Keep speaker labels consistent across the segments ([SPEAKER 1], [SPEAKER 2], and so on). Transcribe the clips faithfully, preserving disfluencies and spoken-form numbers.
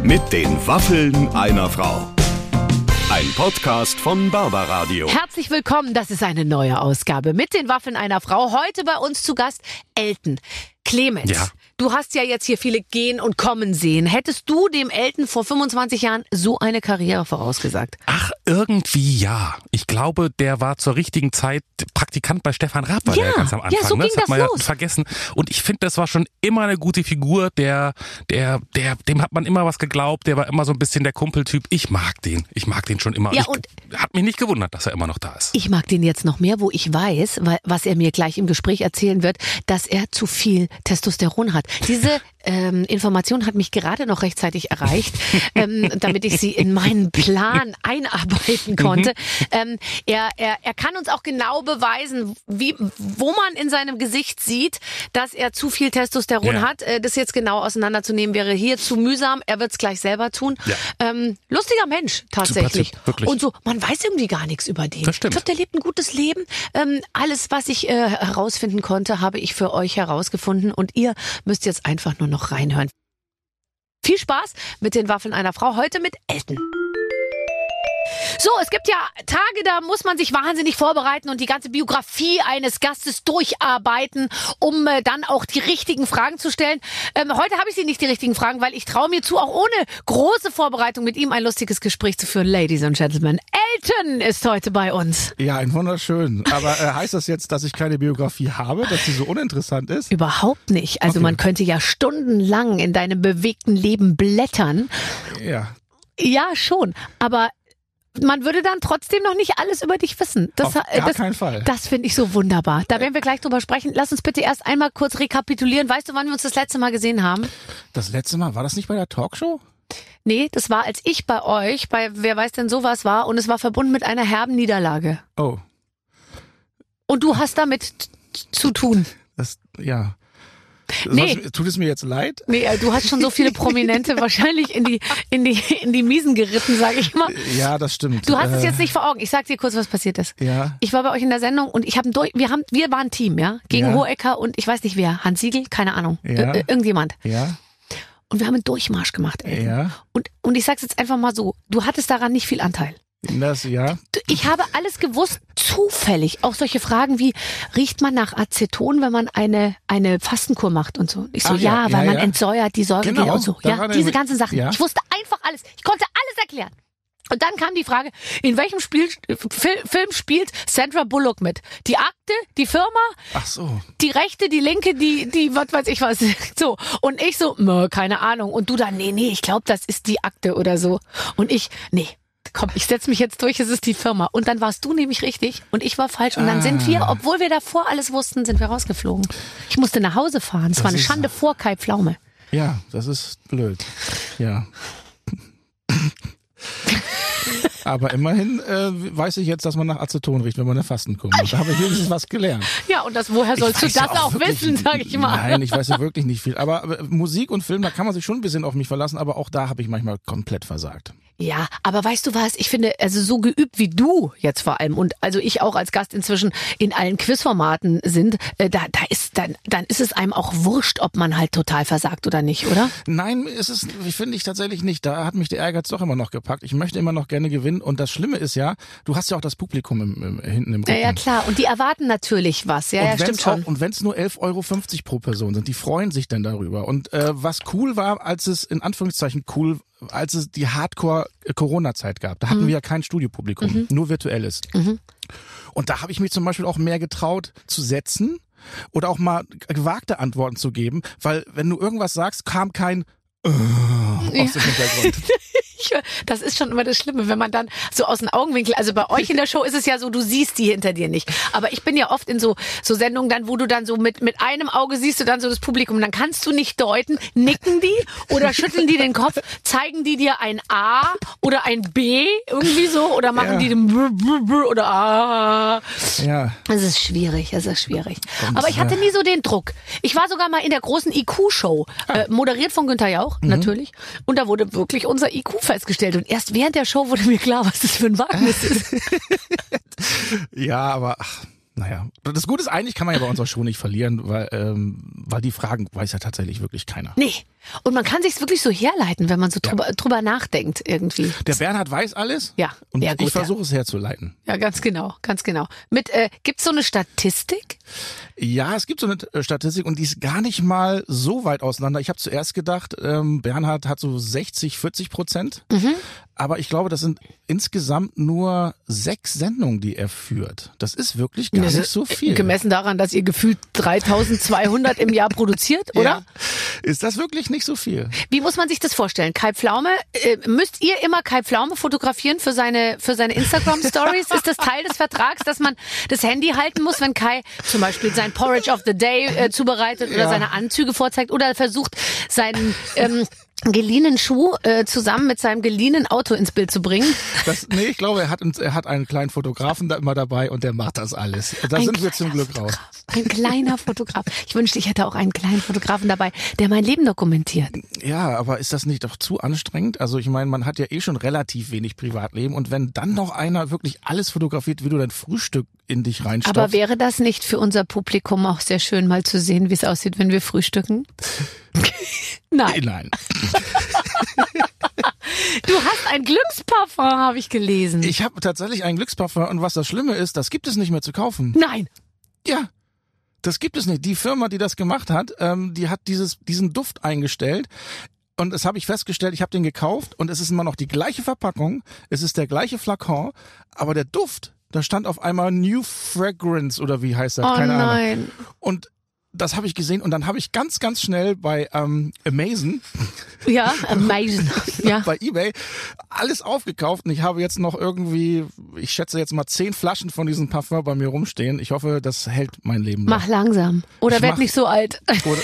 [SPEAKER 1] Mit den Waffeln einer Frau. Ein Podcast von Barbaradio.
[SPEAKER 2] Herzlich willkommen, das ist eine neue Ausgabe mit den Waffeln einer Frau. Heute bei uns zu Gast Elton. Clemens,
[SPEAKER 3] ja.
[SPEAKER 2] Du hast ja jetzt hier viele gehen und kommen sehen. Hättest du dem Elton vor fünfundzwanzig Jahren so eine Karriere vorausgesagt?
[SPEAKER 3] Ach, irgendwie ja. Ich glaube, der war zur richtigen Zeit Praktikant bei Stefan Raab, war
[SPEAKER 2] ja,
[SPEAKER 3] der ganz am Anfang.
[SPEAKER 2] Ja, so
[SPEAKER 3] ne?
[SPEAKER 2] ging
[SPEAKER 3] das hat
[SPEAKER 2] das
[SPEAKER 3] man
[SPEAKER 2] los.
[SPEAKER 3] ja vergessen. Und ich finde, das war schon immer eine gute Figur. Der, der, der, dem hat man immer was geglaubt. Der war immer so ein bisschen der Kumpeltyp. Ich mag den. Ich mag den schon immer.
[SPEAKER 2] Ja,
[SPEAKER 3] ich,
[SPEAKER 2] und
[SPEAKER 3] hat mich nicht gewundert, dass er immer noch da ist.
[SPEAKER 2] Ich mag den jetzt noch mehr, wo ich weiß, weil, was er mir gleich im Gespräch erzählen wird, dass er zu viel Testosteron hat. Diese ähm, Information hat mich gerade noch rechtzeitig erreicht, ähm, damit ich sie in meinen Plan einarbeiten konnte. Ähm, er, er, er kann uns auch genau beweisen, wie, wo man in seinem Gesicht sieht, dass er zu viel Testosteron
[SPEAKER 3] Ja.
[SPEAKER 2] hat. Äh, das jetzt genau auseinanderzunehmen wäre hier zu mühsam. Er wird es gleich selber tun.
[SPEAKER 3] Ja.
[SPEAKER 2] Ähm, lustiger Mensch, tatsächlich.
[SPEAKER 3] Super Typ, wirklich.
[SPEAKER 2] Und so, man weiß irgendwie gar nichts über den.
[SPEAKER 3] Das stimmt.
[SPEAKER 2] Ich glaube, der lebt ein gutes Leben. Ähm, alles, was ich äh, herausfinden konnte, habe ich für euch herausgefunden. Und ihr müsst jetzt einfach nur noch reinhören. Viel Spaß mit den Waffeln einer Frau. Heute mit Elton. So, es gibt ja Tage, da muss man sich wahnsinnig vorbereiten und die ganze Biografie eines Gastes durcharbeiten, um äh, dann auch die richtigen Fragen zu stellen. Ähm, heute habe ich sie nicht die richtigen Fragen, weil ich traue mir zu, auch ohne große Vorbereitung mit ihm ein lustiges Gespräch zu führen. Ladies and Gentlemen, Elton ist heute bei uns.
[SPEAKER 4] Ja, ein wunderschön. Aber äh, heißt das jetzt, dass ich keine Biografie habe, dass sie so uninteressant ist?
[SPEAKER 2] Überhaupt nicht. Also
[SPEAKER 4] Okay.
[SPEAKER 2] man könnte ja stundenlang in deinem bewegten Leben blättern.
[SPEAKER 4] Ja.
[SPEAKER 2] Ja, schon. Aber man würde dann trotzdem noch nicht alles über dich wissen. Das,
[SPEAKER 4] Auf gar
[SPEAKER 2] das,
[SPEAKER 4] keinen Fall.
[SPEAKER 2] Das finde ich so wunderbar. Da werden wir gleich drüber sprechen. Lass uns bitte erst einmal kurz rekapitulieren. Weißt du, wann wir uns das letzte Mal gesehen haben?
[SPEAKER 4] Das letzte Mal, war das nicht bei der Talkshow?
[SPEAKER 2] Nee, das war, als ich bei euch, bei Wer weiß denn sowas war, und es war verbunden mit einer herben Niederlage.
[SPEAKER 4] Oh,
[SPEAKER 2] Und du hast damit t- zu tun.
[SPEAKER 4] das, ja.
[SPEAKER 2] Nee.
[SPEAKER 4] Soll's- Tut es mir jetzt leid?
[SPEAKER 2] Nee, äh, du hast schon so viele Prominente wahrscheinlich in die, in die, in die Miesen geritten, sage ich mal.
[SPEAKER 4] Ja, das stimmt.
[SPEAKER 2] Du hast es
[SPEAKER 4] Äh,
[SPEAKER 2] jetzt nicht vor Augen. Ich sag dir kurz, was passiert ist.
[SPEAKER 4] Ja.
[SPEAKER 2] Ich war bei euch in der Sendung und ich habe durch, wir haben, wir waren ein Team, ja, gegen
[SPEAKER 4] Ja.
[SPEAKER 2] Hohecker und ich weiß nicht wer, Hans Siegel, keine Ahnung,
[SPEAKER 4] Ja.
[SPEAKER 2] äh, irgendjemand.
[SPEAKER 4] Ja.
[SPEAKER 2] Und wir haben einen Durchmarsch gemacht, ey.
[SPEAKER 4] Ja.
[SPEAKER 2] Und und ich sag's jetzt einfach mal so: Du hattest daran nicht viel Anteil.
[SPEAKER 4] Das, ja.
[SPEAKER 2] Du- Ich habe alles gewusst, zufällig. Auch solche Fragen wie: Riecht man nach Aceton, wenn man eine eine Fastenkur macht und so? Ich so:
[SPEAKER 4] Ach ja,
[SPEAKER 2] ja, weil
[SPEAKER 4] ja,
[SPEAKER 2] man
[SPEAKER 4] ja.
[SPEAKER 2] entsäuert die Säure
[SPEAKER 4] Genau,
[SPEAKER 2] wieder und so. Ja,
[SPEAKER 4] daran
[SPEAKER 2] diese
[SPEAKER 4] erinnere-
[SPEAKER 2] ganzen Sachen.
[SPEAKER 4] ja.
[SPEAKER 2] Ich wusste einfach alles. Ich konnte alles erklären. Und dann kam die Frage, in welchem Spiel, Fil, Film spielt Sandra Bullock mit? Die Akte, die Firma,
[SPEAKER 4] Ach so.
[SPEAKER 2] die Rechte, die Linke, die, die, was weiß ich was. So. Und ich so, mö, keine Ahnung. Und du dann, nee, nee, ich glaube, das ist die Akte oder so. Und ich, nee, komm, ich setz mich jetzt durch, es ist die Firma. Und dann warst du nämlich richtig und ich war falsch. Und dann
[SPEAKER 4] Ah.
[SPEAKER 2] sind wir, obwohl wir davor alles wussten, sind wir rausgeflogen. Ich musste nach Hause fahren. Es
[SPEAKER 4] Das
[SPEAKER 2] war eine
[SPEAKER 4] ist-
[SPEAKER 2] Schande vor Kai Pflaume.
[SPEAKER 4] Ja, das ist blöd. Ja. Aber immerhin äh, weiß ich jetzt, dass man nach Aceton riecht, wenn man eine Fastenkur macht. Da habe ich wenigstens was gelernt.
[SPEAKER 2] Ja, und das, woher sollst du
[SPEAKER 4] weiß
[SPEAKER 2] das
[SPEAKER 4] ja
[SPEAKER 2] auch
[SPEAKER 4] wirklich-
[SPEAKER 2] wissen, sag ich mal.
[SPEAKER 4] Nein, ich weiß ja wirklich nicht viel. Aber, aber Musik und Film, da kann man sich schon ein bisschen auf mich verlassen, aber auch da habe ich manchmal komplett versagt.
[SPEAKER 2] Ja, aber weißt du was? Ich finde, also so geübt wie du jetzt vor allem und also ich auch als Gast inzwischen in allen Quizformaten sind, äh, da, da ist dann, dann ist es einem auch wurscht, ob man halt total versagt oder nicht, oder?
[SPEAKER 4] Nein, ist es finde ich tatsächlich nicht. Da hat mich der Ehrgeiz doch immer noch gepackt. Ich möchte immer noch gerne gewinnen. Und das Schlimme ist ja, du hast ja auch das Publikum im, im, hinten im Rücken.
[SPEAKER 2] Ja, ja, klar. Und die erwarten natürlich was. Ja,
[SPEAKER 4] Und
[SPEAKER 2] ja,
[SPEAKER 4] wenn's
[SPEAKER 2] stimmt schon.
[SPEAKER 4] Auch, und wenn es nur elf Euro fünfzig pro Person sind, die freuen sich dann darüber. Und äh, was cool war, als es in Anführungszeichen cool, als es die Hardcore-Corona-Zeit gab, da hatten
[SPEAKER 2] Mhm.
[SPEAKER 4] wir ja kein Studiopublikum, nur virtuelles.
[SPEAKER 2] Mhm.
[SPEAKER 4] Und da habe ich mich zum Beispiel auch mehr getraut zu setzen oder auch mal gewagte Antworten zu geben, weil wenn du irgendwas sagst, kam kein äh, aus dem Hintergrund.
[SPEAKER 2] Ich, das ist schon immer das Schlimme, wenn man dann so aus dem Augenwinkel, also bei euch in der Show ist es ja so, du siehst die hinter dir nicht. Aber ich bin ja oft in so so Sendungen dann, wo du dann so mit mit einem Auge siehst du dann so das Publikum, dann kannst du nicht deuten, nicken die oder schütteln die den Kopf, zeigen die dir ein A oder ein B irgendwie so oder machen
[SPEAKER 4] Ja.
[SPEAKER 2] die den Brr, Brr, Brr oder A.
[SPEAKER 4] Ja.
[SPEAKER 2] Es ist schwierig, es ist schwierig.
[SPEAKER 4] Und,
[SPEAKER 2] Aber ich hatte
[SPEAKER 4] äh,
[SPEAKER 2] nie so den Druck. Ich war sogar mal in der großen I Q-Show, äh, moderiert von Günther Jauch, natürlich. Und da wurde wirklich unser I Q festgestellt. Und erst während der Show wurde mir klar, was das für ein Wagnis ist.
[SPEAKER 4] Ja, aber ach, Naja, das Gute ist, eigentlich kann man ja bei unserer Show nicht verlieren, weil, ähm, weil die Fragen weiß ja tatsächlich wirklich keiner.
[SPEAKER 2] Nee. Und man kann sich's wirklich so herleiten, wenn man so
[SPEAKER 4] Ja.
[SPEAKER 2] drüber, drüber nachdenkt irgendwie.
[SPEAKER 4] Der Bernhard weiß alles
[SPEAKER 2] Ja,
[SPEAKER 4] und
[SPEAKER 2] ja, gut,
[SPEAKER 4] ich versuche es herzuleiten.
[SPEAKER 2] Ja, ganz genau, ganz genau. Mit äh, gibt's so eine Statistik?
[SPEAKER 4] Ja, es gibt so eine äh, Statistik und die ist gar nicht mal so weit auseinander. Ich habe zuerst gedacht, ähm, Bernhard hat so sechzig, vierzig Prozent.
[SPEAKER 2] Mhm.
[SPEAKER 4] Aber ich glaube, das sind insgesamt nur sechs Sendungen, die er führt. Das ist wirklich gar
[SPEAKER 2] Das
[SPEAKER 4] nicht
[SPEAKER 2] ist
[SPEAKER 4] so viel.
[SPEAKER 2] Gemessen daran, dass ihr gefühlt dreitausendzweihundert im Jahr produziert, oder?
[SPEAKER 4] Ja. Ist das wirklich nicht so viel?
[SPEAKER 2] Wie muss man sich das vorstellen? Kai Pflaume, äh, müsst ihr immer Kai Pflaume fotografieren für seine für seine Instagram-Stories? Ist das Teil des Vertrags, dass man das Handy halten muss, wenn Kai zum Beispiel sein Porridge of the Day äh, zubereitet oder
[SPEAKER 4] Ja.
[SPEAKER 2] seine Anzüge vorzeigt oder versucht, seinen ähm, geliehenen Schuh äh, zusammen mit seinem geliehenen Auto ins Bild zu bringen?
[SPEAKER 4] Das, nee, ich glaube, er hat, uns- er hat einen kleinen Fotografen da immer dabei und der macht das alles. Da
[SPEAKER 2] Ein
[SPEAKER 4] sind wir zum
[SPEAKER 2] kleiner
[SPEAKER 4] Glück raus.
[SPEAKER 2] Fotograf. Ein kleiner Fotograf. Ich wünschte, ich hätte auch einen kleinen Fotografen dabei, der mein Leben dokumentiert.
[SPEAKER 4] Ja, aber ist das nicht doch zu anstrengend? Also ich meine, man hat ja eh schon relativ wenig Privatleben und wenn dann noch einer wirklich alles fotografiert, wie du dein Frühstück in dich reinstopfst.
[SPEAKER 2] Aber wäre das nicht für unser Publikum auch sehr schön, mal zu sehen, wie es aussieht, wenn wir frühstücken? Nein.
[SPEAKER 4] Nein.
[SPEAKER 2] Du hast ein Glücksparfum, habe ich gelesen.
[SPEAKER 4] Ich habe tatsächlich einen Glücksparfum und was das Schlimme ist, das gibt es nicht mehr zu kaufen.
[SPEAKER 2] Nein.
[SPEAKER 4] Ja, das gibt es nicht. Die Firma, die das gemacht hat, ähm, die hat dieses diesen Duft eingestellt. Und das habe ich festgestellt, ich habe den gekauft und es ist immer noch die gleiche Verpackung, es ist der gleiche Flakon, aber der Duft, da stand auf einmal New Fragrance oder wie heißt das?
[SPEAKER 2] Oh
[SPEAKER 4] Keine Ahnung.
[SPEAKER 2] nein.
[SPEAKER 4] Und das habe ich gesehen und dann habe ich ganz, ganz schnell bei ähm, Amazon,
[SPEAKER 2] Ja, amazing. Ja.
[SPEAKER 4] bei eBay alles aufgekauft und ich habe jetzt noch irgendwie, ich schätze jetzt mal zehn Flaschen von diesem Parfum bei mir rumstehen. Ich hoffe, das hält mein Leben lang.
[SPEAKER 2] Mach langsam. Oder
[SPEAKER 4] Ich
[SPEAKER 2] werd
[SPEAKER 4] mach-
[SPEAKER 2] nicht so alt.
[SPEAKER 4] Oder,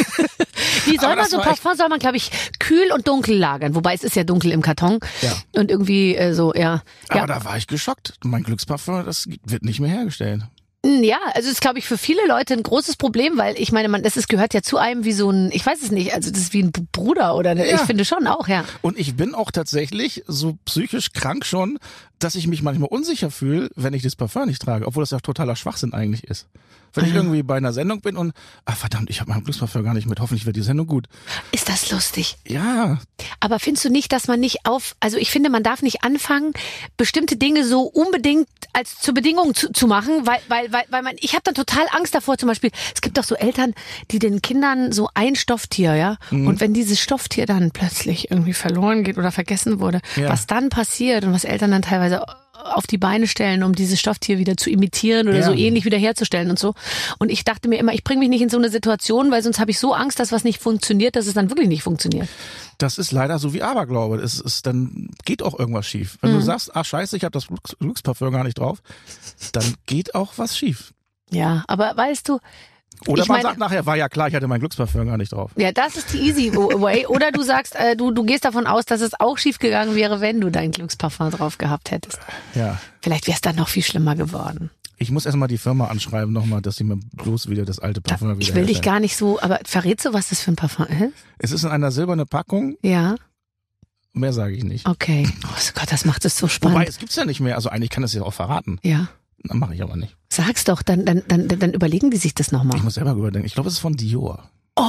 [SPEAKER 2] Wie soll
[SPEAKER 4] Aber
[SPEAKER 2] man
[SPEAKER 4] das
[SPEAKER 2] so
[SPEAKER 4] war echt-
[SPEAKER 2] Parfum, soll man, glaube ich, kühl und dunkel lagern. Wobei es ist ja dunkel im Karton.
[SPEAKER 4] Ja.
[SPEAKER 2] Und irgendwie äh, so, ja.
[SPEAKER 4] aber
[SPEAKER 2] Ja.
[SPEAKER 4] da war ich geschockt. Mein Glücksparfum, das wird nicht mehr hergestellt.
[SPEAKER 2] Ja, also das ist, glaube ich, für viele Leute ein großes Problem, weil ich meine, man, das ist, gehört ja zu einem wie so ein, ich weiß es nicht, also das ist wie ein Bruder oder eine,
[SPEAKER 4] Ja.
[SPEAKER 2] ich finde schon auch, ja.
[SPEAKER 4] Und ich bin auch tatsächlich so psychisch krank schon, dass ich mich manchmal unsicher fühle, wenn ich das Parfum nicht trage, obwohl das ja totaler Schwachsinn eigentlich ist. Wenn ich
[SPEAKER 2] Ah, ja.
[SPEAKER 4] irgendwie bei einer Sendung bin und, ah verdammt, ich habe mein Glücksparfum gar nicht mit, hoffentlich wird die Sendung gut.
[SPEAKER 2] Ist das lustig?
[SPEAKER 4] Ja,
[SPEAKER 2] Aber findest du nicht, dass man nicht auf, also ich finde, man darf nicht anfangen, bestimmte Dinge so unbedingt als zur Bedingung zu, zu machen, weil, weil, weil, weil man, ich habe dann total Angst davor, zum Beispiel, es gibt doch so Eltern, die den Kindern so ein Stofftier, ja,
[SPEAKER 4] Mhm.
[SPEAKER 2] und wenn dieses Stofftier dann plötzlich irgendwie verloren geht oder vergessen wurde,
[SPEAKER 4] Ja.
[SPEAKER 2] was dann passiert und was Eltern dann teilweise auf die Beine stellen, um dieses Stofftier wieder zu imitieren oder
[SPEAKER 4] Ja.
[SPEAKER 2] so ähnlich wieder herzustellen und so. Und ich dachte mir immer, ich bringe mich nicht in so eine Situation, weil sonst habe ich so Angst, dass was nicht funktioniert, dass es dann wirklich nicht funktioniert.
[SPEAKER 4] das ist leider so wie Aberglaube. Es ist, dann geht auch irgendwas schief. Wenn
[SPEAKER 2] Mhm.
[SPEAKER 4] du sagst, ach scheiße, ich habe das Glücks Glücksparfum gar nicht drauf, dann geht auch was schief.
[SPEAKER 2] Ja, aber weißt du,
[SPEAKER 4] Oder
[SPEAKER 2] Ich
[SPEAKER 4] man
[SPEAKER 2] meine-
[SPEAKER 4] sagt nachher, war ja klar, ich hatte mein Glücksparfum gar nicht drauf.
[SPEAKER 2] ja, das ist die easy way. Oder du sagst, äh, du, du gehst davon aus, dass es auch schief gegangen wäre, wenn du dein Glücksparfum drauf gehabt hättest.
[SPEAKER 4] Ja.
[SPEAKER 2] Vielleicht wäre es dann noch viel schlimmer geworden.
[SPEAKER 4] Ich muss erstmal die Firma anschreiben nochmal, dass sie mir bloß wieder das alte Parfum wieder
[SPEAKER 2] Ich will dich
[SPEAKER 4] herstellen.
[SPEAKER 2] gar nicht so, aber verrätst du, was das für ein Parfum ist?
[SPEAKER 4] Es ist in einer silbernen Packung,
[SPEAKER 2] Ja,
[SPEAKER 4] mehr sage ich nicht.
[SPEAKER 2] okay. Oh Gott, das macht es so
[SPEAKER 4] Wobei,
[SPEAKER 2] spannend.
[SPEAKER 4] es gibt's ja nicht mehr. Also eigentlich kann es ja auch verraten.
[SPEAKER 2] Ja.
[SPEAKER 4] Dann mache ich aber nicht.
[SPEAKER 2] Sag's doch, dann, dann, dann, dann überlegen die sich das
[SPEAKER 4] Ich
[SPEAKER 2] nochmal.
[SPEAKER 4] muss selber überdenken. Ich glaube, es ist von Dior.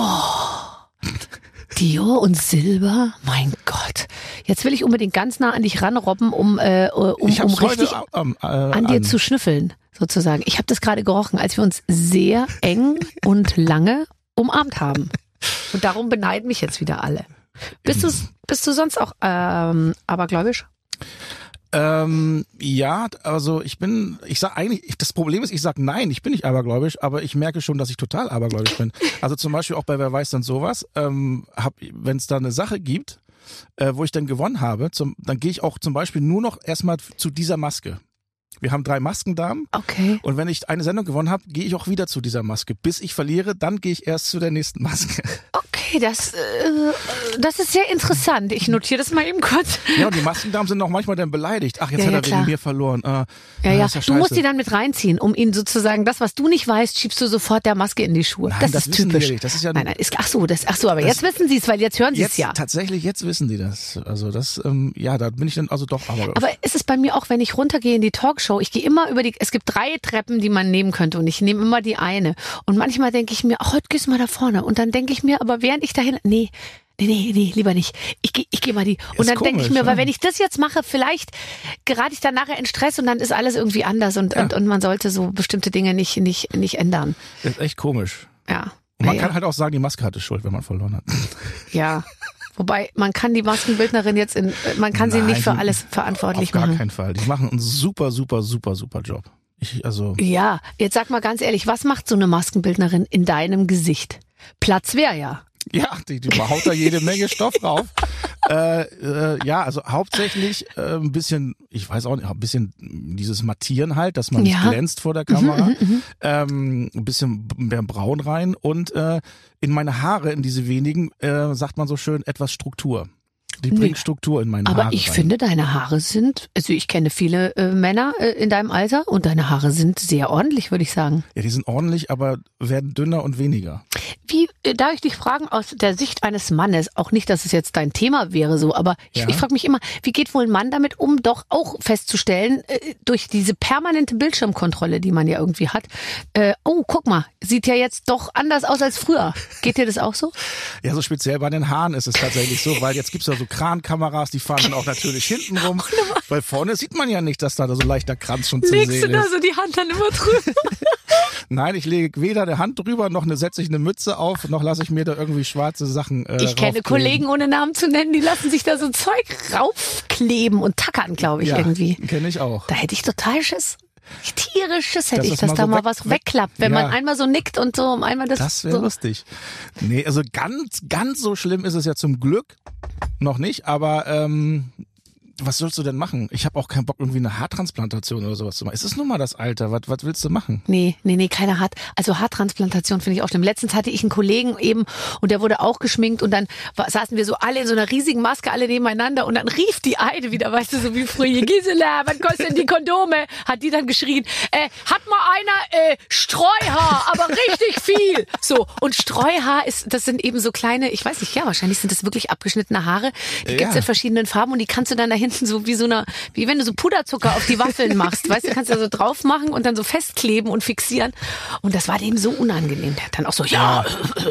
[SPEAKER 2] Dior und Silber? Mein Gott. Jetzt will ich unbedingt ganz nah an dich ranrobben, um, äh, um,
[SPEAKER 4] ich
[SPEAKER 2] um
[SPEAKER 4] hab's
[SPEAKER 2] richtig
[SPEAKER 4] heute ähm, äh,
[SPEAKER 2] an dir zu schnüffeln, sozusagen. Ich habe das gerade gerochen, als wir uns sehr eng und lange umarmt haben. Und darum beneiden mich jetzt wieder alle. Bist du, bist du sonst auch ähm, abergläubisch?
[SPEAKER 4] Ähm, ja, also ich bin, ich sag eigentlich, ich- das Problem ist, ich sag nein, ich bin nicht abergläubisch, aber ich merke schon, dass ich total abergläubisch bin. Also zum Beispiel auch bei Wer weiß denn sowas, ähm, hab, wenn es da eine Sache gibt, äh, wo ich dann gewonnen habe, zum, dann gehe ich auch zum Beispiel nur noch erstmal zu dieser Maske. Wir haben drei Maskendamen
[SPEAKER 2] Okay.
[SPEAKER 4] und wenn ich eine Sendung gewonnen habe, gehe ich auch wieder zu dieser Maske. Bis ich verliere, dann gehe ich erst zu der nächsten Maske.
[SPEAKER 2] Okay. Okay, das, äh, das ist sehr interessant. Ich notiere das mal eben kurz.
[SPEAKER 4] Ja, und die Maskendamen sind auch manchmal dann beleidigt. Ach, jetzt
[SPEAKER 2] Ja,
[SPEAKER 4] hat
[SPEAKER 2] ja,
[SPEAKER 4] er
[SPEAKER 2] klar.
[SPEAKER 4] wegen mir verloren. Äh,
[SPEAKER 2] Ja,
[SPEAKER 4] äh,
[SPEAKER 2] ja,
[SPEAKER 4] ist ja
[SPEAKER 2] du musst
[SPEAKER 4] scheiße.
[SPEAKER 2] die dann mit reinziehen, um ihnen sozusagen das, was du nicht weißt, schiebst du sofort der Maske in die Schuhe.
[SPEAKER 4] Nein,
[SPEAKER 2] das,
[SPEAKER 4] das
[SPEAKER 2] ist
[SPEAKER 4] wissen die
[SPEAKER 2] typisch.
[SPEAKER 4] ja nicht. Das ist ja-
[SPEAKER 2] nein, nein, ist, ach so, das, ach so, aber
[SPEAKER 4] Das-
[SPEAKER 2] jetzt wissen sie es, weil jetzt hören sie es
[SPEAKER 4] Jetzt,
[SPEAKER 2] ja.
[SPEAKER 4] tatsächlich, jetzt wissen die das. Also das, ähm, ja, da bin ich dann also doch aber.
[SPEAKER 2] Aber ist es bei mir auch, wenn ich runtergehe in die Talkshow, ich gehe immer über die, es gibt drei Treppen, die man nehmen könnte und ich nehme immer die eine. Und manchmal denke ich mir, ach, heute gehst du mal da vorne. Und dann denke ich mir, aber während ich dahin, nee, nee, nee, nee, lieber nicht. Ich gehe ich geh mal die. Und
[SPEAKER 4] Ist
[SPEAKER 2] dann denke ich
[SPEAKER 4] komisch,
[SPEAKER 2] mir, weil
[SPEAKER 4] ja.
[SPEAKER 2] wenn ich das jetzt mache, vielleicht gerate ich dann nachher in Stress und dann ist alles irgendwie anders und,
[SPEAKER 4] Ja.
[SPEAKER 2] und, und man sollte so bestimmte Dinge nicht, nicht, nicht ändern.
[SPEAKER 4] Das ist echt komisch.
[SPEAKER 2] Ja.
[SPEAKER 4] Und man
[SPEAKER 2] Naja.
[SPEAKER 4] kann halt auch sagen, die Maske hatte Schuld, wenn man verloren hat.
[SPEAKER 2] Ja. Wobei, man kann die Maskenbildnerin jetzt in, man kann sie
[SPEAKER 4] Nein,
[SPEAKER 2] nicht für
[SPEAKER 4] die-
[SPEAKER 2] alles verantwortlich
[SPEAKER 4] Auf gar
[SPEAKER 2] machen.
[SPEAKER 4] keinen Fall. Die machen einen super, super, super, super Job. Ich, also,
[SPEAKER 2] Ja, jetzt sag mal ganz ehrlich, was macht so eine Maskenbildnerin in deinem Gesicht? Platz wäre ja.
[SPEAKER 4] ja, die, die haut da jede Menge Stoff drauf. Äh, äh, ja, also hauptsächlich äh, ein bisschen, ich weiß auch nicht, ein bisschen dieses Mattieren halt, dass man
[SPEAKER 2] Ja.
[SPEAKER 4] nicht glänzt vor der Kamera. ähm, ein bisschen mehr Braun rein und äh, in meine Haare, in diese wenigen, äh, sagt man so schön, etwas Struktur. Die
[SPEAKER 2] Nee.
[SPEAKER 4] bringt Struktur in meine
[SPEAKER 2] Aber
[SPEAKER 4] Haare
[SPEAKER 2] ich
[SPEAKER 4] rein.
[SPEAKER 2] finde, deine Haare sind, also ich kenne viele äh, Männer äh, in deinem Alter und deine Haare sind sehr ordentlich, würde ich sagen.
[SPEAKER 4] Ja, die sind ordentlich, aber werden dünner und weniger.
[SPEAKER 2] Wie, äh, darf ich dich fragen, aus der Sicht eines Mannes, auch nicht, dass es jetzt dein Thema wäre so, aber ich,
[SPEAKER 4] Ja.
[SPEAKER 2] ich frage mich immer, wie geht wohl ein Mann damit um, doch auch festzustellen, äh, durch diese permanente Bildschirmkontrolle, die man ja irgendwie hat, äh, oh, guck mal, sieht ja jetzt doch anders aus als früher. Geht dir das auch so?
[SPEAKER 4] Ja, so speziell bei den Haaren ist es tatsächlich so, weil jetzt gibt's ja so Krankameras, die fahren dann auch natürlich hinten rum, weil vorne sieht man ja nicht, dass da so leichter Kranz schon zu
[SPEAKER 2] Legst du
[SPEAKER 4] sehen
[SPEAKER 2] da
[SPEAKER 4] ist.
[SPEAKER 2] so die Hand dann immer drüber?
[SPEAKER 4] Nein, ich lege weder eine Hand drüber, noch eine, setze ich eine Mütze auf, noch lasse ich mir da irgendwie schwarze Sachen äh,
[SPEAKER 2] Ich kenne
[SPEAKER 4] raufkleben.
[SPEAKER 2] Kollegen, ohne Namen zu nennen, die lassen sich da so Zeug raufkleben und tackern, glaube ich,
[SPEAKER 4] ja,
[SPEAKER 2] irgendwie.
[SPEAKER 4] kenne ich auch.
[SPEAKER 2] Da hätte ich total Schiss. Tierisch Schiss hätte
[SPEAKER 4] Dass
[SPEAKER 2] ich,
[SPEAKER 4] es
[SPEAKER 2] dass
[SPEAKER 4] mal
[SPEAKER 2] da
[SPEAKER 4] so
[SPEAKER 2] mal
[SPEAKER 4] weg-
[SPEAKER 2] was
[SPEAKER 4] weg-
[SPEAKER 2] wegklappt, wenn
[SPEAKER 4] Ja.
[SPEAKER 2] man einmal so nickt und so um einmal das,
[SPEAKER 4] Das wäre
[SPEAKER 2] so.
[SPEAKER 4] lustig. Nee, also ganz, ganz so schlimm ist es ja zum Glück noch nicht, aber ähm, was sollst du denn machen? Ich habe auch keinen Bock, irgendwie eine Haartransplantation oder sowas zu machen. Es ist nun mal das Alter. Was, was willst du machen?
[SPEAKER 2] Nee, nee, nee, keine Haart. Also Haartransplantation finde ich auch schlimm. Letztens hatte ich einen Kollegen eben und der wurde auch geschminkt und dann war, saßen wir so alle in so einer riesigen Maske, alle nebeneinander und dann rief die eine wieder, weißt du, so wie früher, Gisela, was kosten die Kondome? Hat die dann geschrien, äh, hat mal einer äh, Streuhaar, aber richtig viel. So, und Streuhaar ist, das sind eben so kleine, ich weiß nicht, ja, wahrscheinlich sind das wirklich abgeschnittene Haare. Die
[SPEAKER 4] Ja.
[SPEAKER 2] gibt's in verschiedenen Farben und die kannst du dann da hinten so wie so eine, wie wenn du so Puderzucker auf die Waffeln machst, weißt du, kannst du da so drauf machen und dann so festkleben und fixieren. Und das war dem so unangenehm. Der hat dann auch so, ja,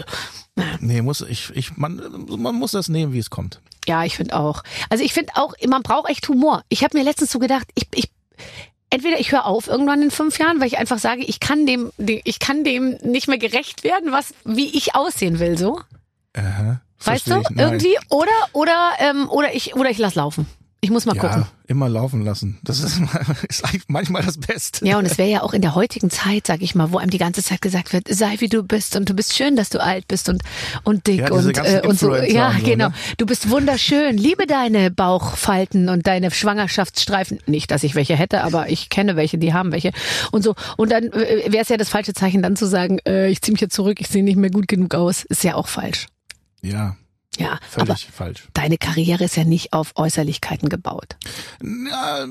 [SPEAKER 4] Nee, muss ich, ich, man, man muss das nehmen, wie es kommt.
[SPEAKER 2] ja, ich finde auch. Also ich finde auch, man braucht echt Humor. Ich habe mir letztens so gedacht, ich, ich entweder ich höre auf irgendwann in fünf Jahren, weil ich einfach sage, ich kann dem, ich kann dem nicht mehr gerecht werden, was, wie ich aussehen will, so.
[SPEAKER 4] Aha,
[SPEAKER 2] Weißt
[SPEAKER 4] versteh
[SPEAKER 2] du?
[SPEAKER 4] ich. Nein.
[SPEAKER 2] Irgendwie. Oder, oder, ähm, oder ich, oder ich lass laufen. Ich muss mal
[SPEAKER 4] Ja,
[SPEAKER 2] gucken.
[SPEAKER 4] immer laufen lassen. Das ist, ist eigentlich manchmal das Beste.
[SPEAKER 2] Ja, und es wäre ja auch in der heutigen Zeit, sag ich mal, wo einem die ganze Zeit gesagt wird, sei wie du bist und du bist schön, dass du alt bist und und dick
[SPEAKER 4] Ja, diese
[SPEAKER 2] und
[SPEAKER 4] ganzen
[SPEAKER 2] äh, und so.
[SPEAKER 4] Influencer
[SPEAKER 2] Ja,
[SPEAKER 4] und so,
[SPEAKER 2] genau.
[SPEAKER 4] ne?
[SPEAKER 2] Du bist wunderschön. Liebe deine Bauchfalten und deine Schwangerschaftsstreifen. Nicht, dass ich welche hätte, aber ich kenne welche, die haben welche. Und so. Und dann äh, wäre es ja das falsche Zeichen, dann zu sagen, äh, ich ziehe mich jetzt zurück, ich sehe nicht mehr gut genug aus. Ist ja auch falsch.
[SPEAKER 4] Ja,
[SPEAKER 2] Ja,
[SPEAKER 4] völlig
[SPEAKER 2] aber
[SPEAKER 4] falsch.
[SPEAKER 2] deine Karriere ist ja nicht auf Äußerlichkeiten gebaut.
[SPEAKER 4] Ja,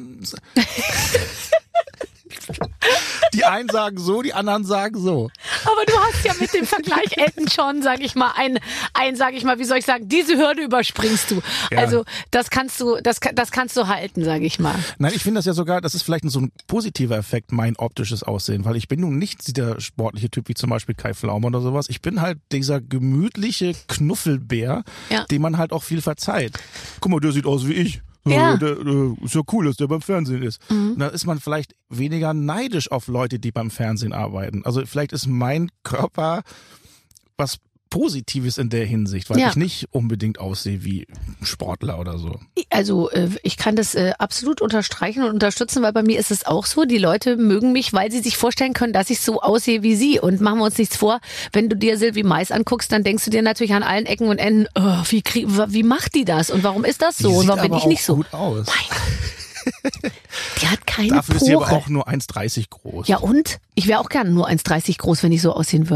[SPEAKER 4] die einen sagen so, die anderen sagen so.
[SPEAKER 2] Aber du hast ja mit dem Vergleich Elton John, sag ich mal, ein, ein, sag ich mal, wie soll ich sagen, diese Hürde überspringst du.
[SPEAKER 4] Ja.
[SPEAKER 2] Also das kannst du, das, das kannst du halten, sag ich mal.
[SPEAKER 4] Nein, ich finde das ja sogar, das ist vielleicht so ein positiver Effekt, mein optisches Aussehen, weil ich bin nun nicht der sportliche Typ wie zum Beispiel Kai Pflaume oder sowas. Ich bin halt dieser gemütliche Knuffelbär,
[SPEAKER 2] Ja.
[SPEAKER 4] dem man halt auch viel verzeiht. Guck mal, der sieht aus wie ich. So,
[SPEAKER 2] Ja.
[SPEAKER 4] Der, der, ist ja cool, dass der beim Fernsehen ist. Und da ist man vielleicht weniger neidisch auf Leute, die beim Fernsehen arbeiten. Also vielleicht ist mein Körper was Positives in der Hinsicht, weil
[SPEAKER 2] Ja.
[SPEAKER 4] ich nicht unbedingt aussehe wie ein Sportler oder so.
[SPEAKER 2] Also äh, ich kann das äh, absolut unterstreichen und unterstützen, weil bei mir ist es auch so, die Leute mögen mich, weil sie sich vorstellen können, dass ich so aussehe wie sie. Und machen wir uns nichts vor, wenn du dir Sylvie Mais anguckst, dann denkst du dir natürlich an allen Ecken und Enden, oh, wie, krieg, wie macht die das und warum ist das so
[SPEAKER 4] Die
[SPEAKER 2] und
[SPEAKER 4] sieht
[SPEAKER 2] warum bin
[SPEAKER 4] aber
[SPEAKER 2] ich nicht
[SPEAKER 4] auch
[SPEAKER 2] so?
[SPEAKER 4] gut aus.
[SPEAKER 2] Die hat keine
[SPEAKER 4] Dafür ist sie aber
[SPEAKER 2] Pore.
[SPEAKER 4] auch nur eins Komma dreißig groß.
[SPEAKER 2] Ja und? Ich wäre auch gerne nur eins Komma dreißig groß, wenn ich so aussehen würde.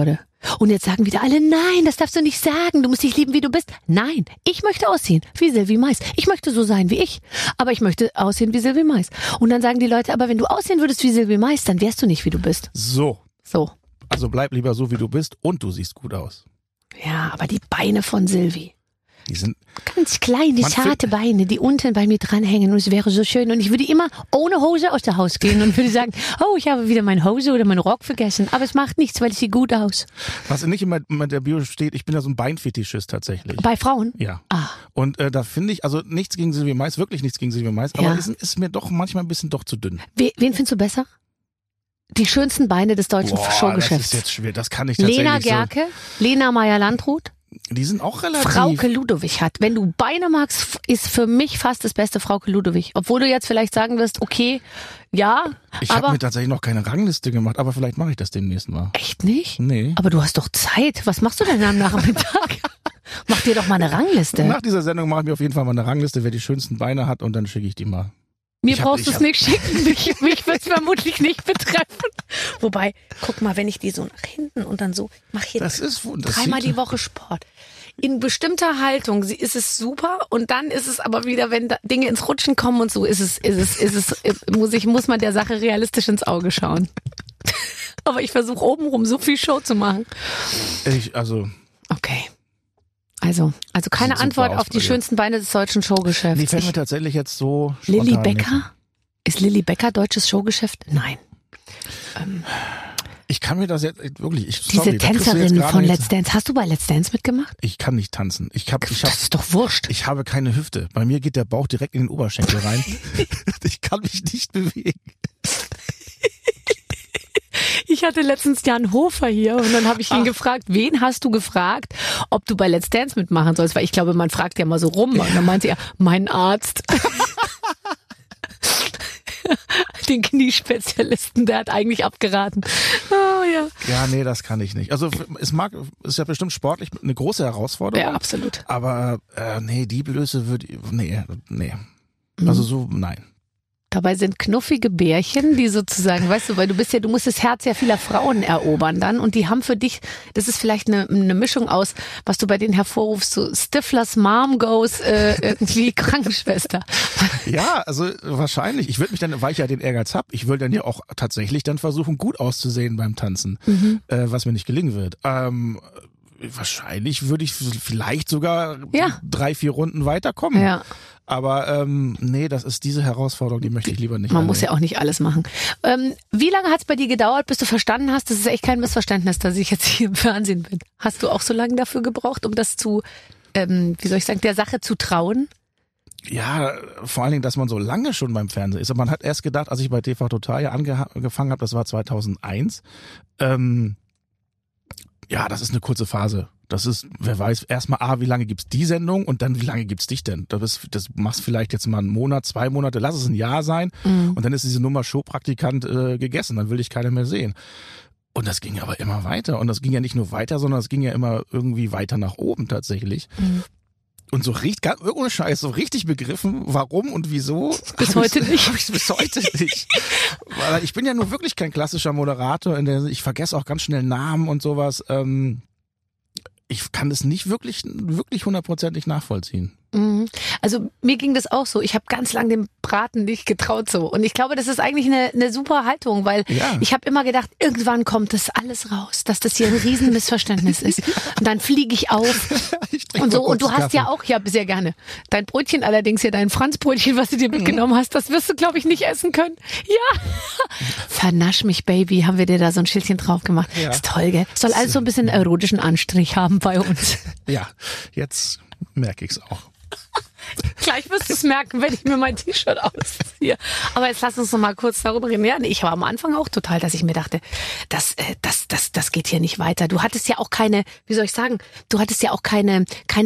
[SPEAKER 2] Und jetzt sagen wieder alle, nein, das darfst du nicht sagen, du musst dich lieben, wie du bist. Nein, ich möchte aussehen wie Sylvie Mais. Ich möchte so sein wie ich, aber ich möchte aussehen wie Sylvie Mais. Und dann sagen die Leute, aber wenn du aussehen würdest wie Sylvie Mais, dann wärst du nicht, wie du bist.
[SPEAKER 4] So.
[SPEAKER 2] So.
[SPEAKER 4] Also bleib lieber so, wie du bist und du siehst gut aus.
[SPEAKER 2] Ja, aber die Beine von Sylvie.
[SPEAKER 4] Die sind
[SPEAKER 2] Ganz kleine,
[SPEAKER 4] Man
[SPEAKER 2] zarte Beine, die unten bei mir dranhängen und es wäre so schön. Und ich würde immer ohne Hose aus der Haus gehen und würde sagen, oh, ich habe wieder meine Hose oder meinen Rock vergessen. Aber es macht nichts, weil ich sehe gut aus.
[SPEAKER 4] Was nicht immer in der Bio steht, ich bin ja so ein Beinfetischist tatsächlich.
[SPEAKER 2] Bei Frauen?
[SPEAKER 4] Ja.
[SPEAKER 2] Ah.
[SPEAKER 4] Und äh, da finde ich, also nichts gegen Sylvie Mais, wirklich nichts gegen Sylvie Mais, aber
[SPEAKER 2] Ja.
[SPEAKER 4] es ist mir doch manchmal ein bisschen doch zu dünn.
[SPEAKER 2] We- Wen findest du besser? Die schönsten Beine des deutschen
[SPEAKER 4] Boah, das
[SPEAKER 2] Showgeschäfts.
[SPEAKER 4] ist jetzt schwer, das kann ich tatsächlich
[SPEAKER 2] Lena Gerke, Lena Meyer-Landrut,
[SPEAKER 4] so. Die sind auch relativ...
[SPEAKER 2] Frauke Ludowig hat. Wenn du Beine magst, ist für mich fast das beste Frauke Ludowig. Obwohl du jetzt vielleicht sagen wirst, okay, ja,
[SPEAKER 4] Ich habe
[SPEAKER 2] aber
[SPEAKER 4] mir tatsächlich noch keine Rangliste gemacht, aber vielleicht mache ich das demnächst mal.
[SPEAKER 2] echt nicht?
[SPEAKER 4] Nee.
[SPEAKER 2] Aber du hast doch Zeit. Was machst du denn am Nachmittag? Mach dir doch mal eine Rangliste.
[SPEAKER 4] Nach dieser Sendung mache ich mir auf jeden Fall mal eine Rangliste, wer die schönsten Beine hat und dann schicke ich die mal.
[SPEAKER 2] Mir
[SPEAKER 4] Ich hab-
[SPEAKER 2] brauchst
[SPEAKER 4] ich
[SPEAKER 2] du es
[SPEAKER 4] hab-
[SPEAKER 2] nicht schicken. Mich, mich wird es vermutlich nicht betreffen. Wobei, guck mal, wenn ich die so nach hinten und dann so, mach hier
[SPEAKER 4] Das ist wohl- das
[SPEAKER 2] dreimal
[SPEAKER 4] sieht-
[SPEAKER 2] die Woche Sport. In bestimmter Haltung sie- ist es super und dann ist es aber wieder, wenn da Dinge ins Rutschen kommen und so, ist es, ist es, ist es, äh, muss ich, muss man der Sache realistisch ins Auge schauen. Aber ich versuche obenrum so viel Show zu machen.
[SPEAKER 4] Ich, also,
[SPEAKER 2] Okay. Also, also keine
[SPEAKER 4] Sieht super
[SPEAKER 2] Antwort
[SPEAKER 4] aus
[SPEAKER 2] auf
[SPEAKER 4] bei
[SPEAKER 2] die
[SPEAKER 4] dir.
[SPEAKER 2] schönsten Beine des deutschen Showgeschäfts.
[SPEAKER 4] die fällt
[SPEAKER 2] Ich-
[SPEAKER 4] mir tatsächlich jetzt so
[SPEAKER 2] Lilly
[SPEAKER 4] spontan nicht
[SPEAKER 2] Becker? Ist Lilly Becker deutsches Showgeschäft? Nein.
[SPEAKER 4] ein. Ich kann mir das jetzt wirklich, ich,
[SPEAKER 2] Diese
[SPEAKER 4] sorry, da kriegst du jetzt
[SPEAKER 2] Tänzerin
[SPEAKER 4] gerade
[SPEAKER 2] von
[SPEAKER 4] nichts-
[SPEAKER 2] Let's Dance. Hast du bei Let's Dance mitgemacht?
[SPEAKER 4] Ich kann nicht tanzen. Ich hab, ich hab,
[SPEAKER 2] Das ist doch wurscht.
[SPEAKER 4] ich habe keine Hüfte. Bei mir geht der Bauch direkt in den Oberschenkel rein. Ich kann mich nicht bewegen.
[SPEAKER 2] Ich hatte letztens Jan Hofer hier und dann habe ich ihn
[SPEAKER 4] Ach.
[SPEAKER 2] gefragt, wen hast du gefragt, ob du bei Let's Dance mitmachen sollst? Weil ich glaube, man fragt ja mal so rum. Und dann meinte er, mein Arzt. Den Kniespezialisten, der hat eigentlich abgeraten. Oh ja.
[SPEAKER 4] Ja, nee, das kann ich nicht. Also es mag, ist ja bestimmt sportlich eine große Herausforderung.
[SPEAKER 2] Ja, absolut.
[SPEAKER 4] Aber äh, nee, die Blöße würde, nee, nee.
[SPEAKER 2] Mhm.
[SPEAKER 4] Also so, nein.
[SPEAKER 2] Dabei sind knuffige Bärchen, die sozusagen, weißt du, weil du bist ja, du musst das Herz ja vieler Frauen erobern dann und die haben für dich, das ist vielleicht eine, eine Mischung aus, was du bei denen hervorrufst, so Stiflers Mom goes äh, irgendwie Krankenschwester.
[SPEAKER 4] Ja, also wahrscheinlich. Ich würde mich dann, weil ich ja den Ehrgeiz hab, ich will dann ja auch tatsächlich dann versuchen, gut auszusehen beim Tanzen,
[SPEAKER 2] Mhm.
[SPEAKER 4] äh, was mir nicht gelingen wird. Ähm, wahrscheinlich würde ich vielleicht sogar
[SPEAKER 2] Ja.
[SPEAKER 4] drei, vier Runden weiterkommen.
[SPEAKER 2] Ja.
[SPEAKER 4] Aber ähm, nee, das ist diese Herausforderung, die möchte ich lieber nicht.
[SPEAKER 2] Man muss ja
[SPEAKER 4] annehmen.
[SPEAKER 2] auch nicht alles machen. Ähm, wie lange hat es bei dir gedauert, bis du verstanden hast, das ist echt kein Missverständnis, dass ich jetzt hier im Fernsehen bin? Hast du auch so lange dafür gebraucht, um das zu, ähm, wie soll ich sagen, der Sache zu trauen?
[SPEAKER 4] Ja, vor allen Dingen, dass man so lange schon beim Fernsehen ist. Und man hat erst gedacht, als ich bei T V Total ja ange- angefangen habe, das war zweitausendeins, ähm, ja, das ist eine kurze Phase. Das ist, wer weiß, erstmal, ah, wie lange gibt's die Sendung und dann, wie lange gibt's dich denn? Das, ist, das machst vielleicht jetzt mal einen Monat, zwei Monate, lass es ein Jahr sein
[SPEAKER 2] Mhm.
[SPEAKER 4] und dann ist diese Nummer Showpraktikant äh, gegessen, dann will dich keiner mehr sehen. Und das ging aber immer weiter und das ging ja nicht nur weiter, sondern es ging ja immer irgendwie weiter nach oben tatsächlich.
[SPEAKER 2] Mhm.
[SPEAKER 4] Und so richtig, gar- ohne Scheiß, so richtig begriffen, warum und wieso.
[SPEAKER 2] Bis
[SPEAKER 4] hab
[SPEAKER 2] heute
[SPEAKER 4] ich's-
[SPEAKER 2] nicht.
[SPEAKER 4] Hab ich's bis heute nicht. Weil ich bin ja nur wirklich kein klassischer Moderator, in der ich vergesse auch ganz schnell Namen und sowas. Ähm, ich kann das nicht wirklich, wirklich hundertprozentig nachvollziehen.
[SPEAKER 2] Mhm. Also mir ging das auch so. Ich habe ganz lang dem Braten nicht getraut so. Und ich glaube, das ist eigentlich eine, eine super Haltung, weil
[SPEAKER 4] Ja.
[SPEAKER 2] ich habe immer gedacht, irgendwann kommt das alles raus, dass das hier ein Riesenmissverständnis ist. Und dann fliege ich auf.
[SPEAKER 4] Ich trink
[SPEAKER 2] Und so,
[SPEAKER 4] mal
[SPEAKER 2] und du
[SPEAKER 4] kurz
[SPEAKER 2] hast ja
[SPEAKER 4] Kaffee.
[SPEAKER 2] auch, ja, sehr gerne. Dein Brötchen allerdings hier, dein Franzbrötchen, was du dir mitgenommen hast, das wirst du, glaube ich, nicht essen können. Ja. Vernasch mich, Baby, haben wir dir da so ein Schildchen drauf gemacht.
[SPEAKER 4] Ja.
[SPEAKER 2] Ist toll, gell? Soll alles so ein bisschen erotischen Anstrich haben bei uns.
[SPEAKER 4] Ja, jetzt merke ich's auch.
[SPEAKER 2] Gleich wirst du es merken, wenn ich mir mein T-Shirt ausziehe. Aber jetzt lass uns noch mal kurz darüber reden. Ja, nee, ich war am Anfang auch total, dass ich mir dachte, das, äh, das, das, das geht hier nicht weiter. Du hattest ja auch keine, wie soll ich sagen, du hattest ja auch keine, keine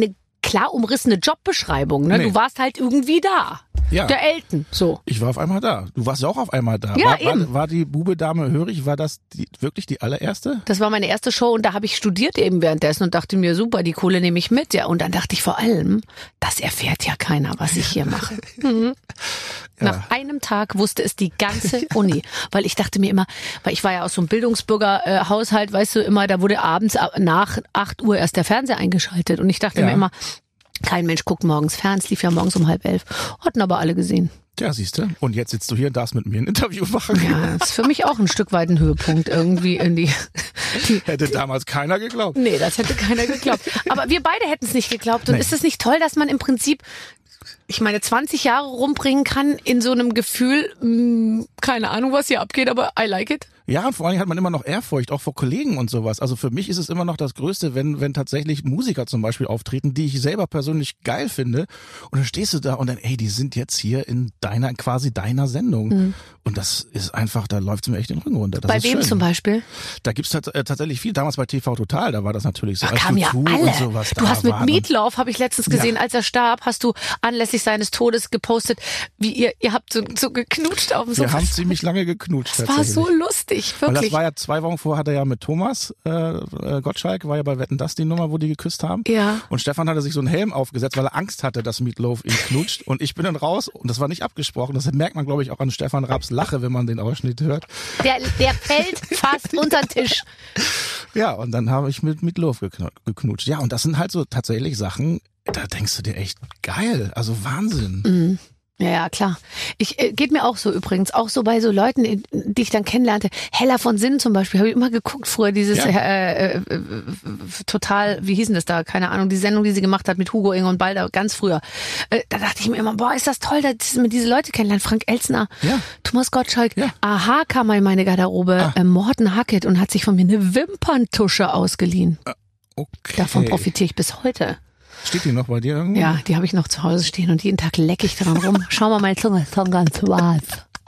[SPEAKER 2] klar umrissene Jobbeschreibung. Ne?
[SPEAKER 4] Nee.
[SPEAKER 2] Du warst halt irgendwie da.
[SPEAKER 4] Ja.
[SPEAKER 2] Der Elton, so.
[SPEAKER 4] Ich war auf einmal da. Du warst ja auch auf einmal da.
[SPEAKER 2] Ja,
[SPEAKER 4] war,
[SPEAKER 2] eben.
[SPEAKER 4] War, war die Bube Dame Hörig, war das die, wirklich die allererste?
[SPEAKER 2] Das war meine erste Show und da habe ich studiert eben währenddessen und dachte mir, super, die Kohle nehme ich mit. Ja, und dann dachte ich vor allem, das erfährt ja keiner, was ich hier mache. Mhm.
[SPEAKER 4] Ja.
[SPEAKER 2] Nach einem Tag wusste es die ganze Uni, weil ich dachte mir immer, weil ich war ja aus so einem Bildungsbürgerhaushalt, weißt du, immer, da wurde abends nach acht Uhr erst der Fernseher eingeschaltet und ich dachte
[SPEAKER 4] Ja.
[SPEAKER 2] mir immer, kein Mensch guckt morgens fern, es lief ja morgens um halb elf, hatten aber alle gesehen.
[SPEAKER 4] Ja, siehst du. Und jetzt sitzt du hier und darfst mit mir ein Interview machen.
[SPEAKER 2] Ja, das ist für mich auch ein Stück weit ein Höhepunkt irgendwie in die, die
[SPEAKER 4] Hätte damals keiner geglaubt.
[SPEAKER 2] Nee, das hätte keiner geglaubt. Aber wir beide hätten es nicht geglaubt. Und
[SPEAKER 4] Nee.
[SPEAKER 2] ist es nicht toll, dass man im Prinzip, ich meine, zwanzig Jahre rumbringen kann in so einem Gefühl, mh, keine Ahnung, was hier abgeht, aber I like it.
[SPEAKER 4] Ja, und vor allem hat man immer noch Ehrfurcht, auch vor Kollegen und sowas. Also für mich ist es immer noch das Größte, wenn wenn tatsächlich Musiker zum Beispiel auftreten, die ich selber persönlich geil finde. Und dann stehst du da und dann, ey, die sind jetzt hier in deiner, quasi deiner Sendung. Mhm. Und das ist einfach, da läuft's mir echt den Rücken runter. Das
[SPEAKER 2] Bei
[SPEAKER 4] ist
[SPEAKER 2] wem
[SPEAKER 4] schön.
[SPEAKER 2] zum Beispiel?
[SPEAKER 4] Da gibt's tats- äh, tatsächlich viel. Damals bei T V Total, da war das natürlich so.
[SPEAKER 2] Da
[SPEAKER 4] als
[SPEAKER 2] kamen ja
[SPEAKER 4] Kultur
[SPEAKER 2] alle.
[SPEAKER 4] und sowas
[SPEAKER 2] Du
[SPEAKER 4] da
[SPEAKER 2] hast mit
[SPEAKER 4] waren. Und-
[SPEAKER 2] Meatloaf, habe ich letztens gesehen,
[SPEAKER 4] Ja.
[SPEAKER 2] als er starb, hast du anlässlich seines Todes gepostet, wie ihr, ihr habt so, so geknutscht auf dem
[SPEAKER 4] Wir
[SPEAKER 2] Sofa.
[SPEAKER 4] haben ziemlich lange geknutscht.
[SPEAKER 2] Das war
[SPEAKER 4] tatsächlich.
[SPEAKER 2] so lustig,
[SPEAKER 4] Weil
[SPEAKER 2] wirklich.
[SPEAKER 4] das war ja zwei Wochen vorher, hat er ja mit Thomas äh, äh, Gottschalk, war ja bei Wetten, das die Nummer, wo die geküsst haben.
[SPEAKER 2] Ja.
[SPEAKER 4] Und Stefan hatte sich so einen Helm aufgesetzt, weil er Angst hatte, dass Meatloaf ihn knutscht. Und ich bin dann raus und das war nicht abgesprochen. Das merkt man, glaube ich, auch an Stefan Raabs Lache, wenn man den Ausschnitt hört.
[SPEAKER 2] Der, der fällt fast unter den Tisch.
[SPEAKER 4] Ja, und dann habe ich mit Meatloaf geknu- geknutscht. Ja, und das sind halt so tatsächlich Sachen, da denkst du dir echt geil. Also Wahnsinn.
[SPEAKER 2] Mhm. Ja, ja, klar. Ich äh, geht mir auch so übrigens, auch so bei so Leuten, die die ich dann kennenlernte. Hella von Sinn zum Beispiel, habe ich immer geguckt früher, dieses
[SPEAKER 4] Ja.
[SPEAKER 2] äh, äh, äh, total, wie hießen das da, keine Ahnung, die Sendung, die sie gemacht hat mit Hugo, Inge und Balder, ganz früher. Äh, da dachte ich mir immer, boah, ist das toll, dass man diese Leute kennenlernt. Frank Elstner,
[SPEAKER 4] Ja.
[SPEAKER 2] Thomas Gottschalk,
[SPEAKER 4] Ja.
[SPEAKER 2] Aha kam mal in meine Garderobe,
[SPEAKER 4] Ah.
[SPEAKER 2] äh, Morten Hackett und hat sich von mir eine Wimperntusche ausgeliehen.
[SPEAKER 4] Okay.
[SPEAKER 2] Davon profitiere ich bis heute.
[SPEAKER 4] Steht die noch bei dir irgendwo?
[SPEAKER 2] Ja, die habe ich noch zu Hause stehen und jeden Tag lecke ich dran rum. Schau mal, meine Zunge ist schon ganz weiß.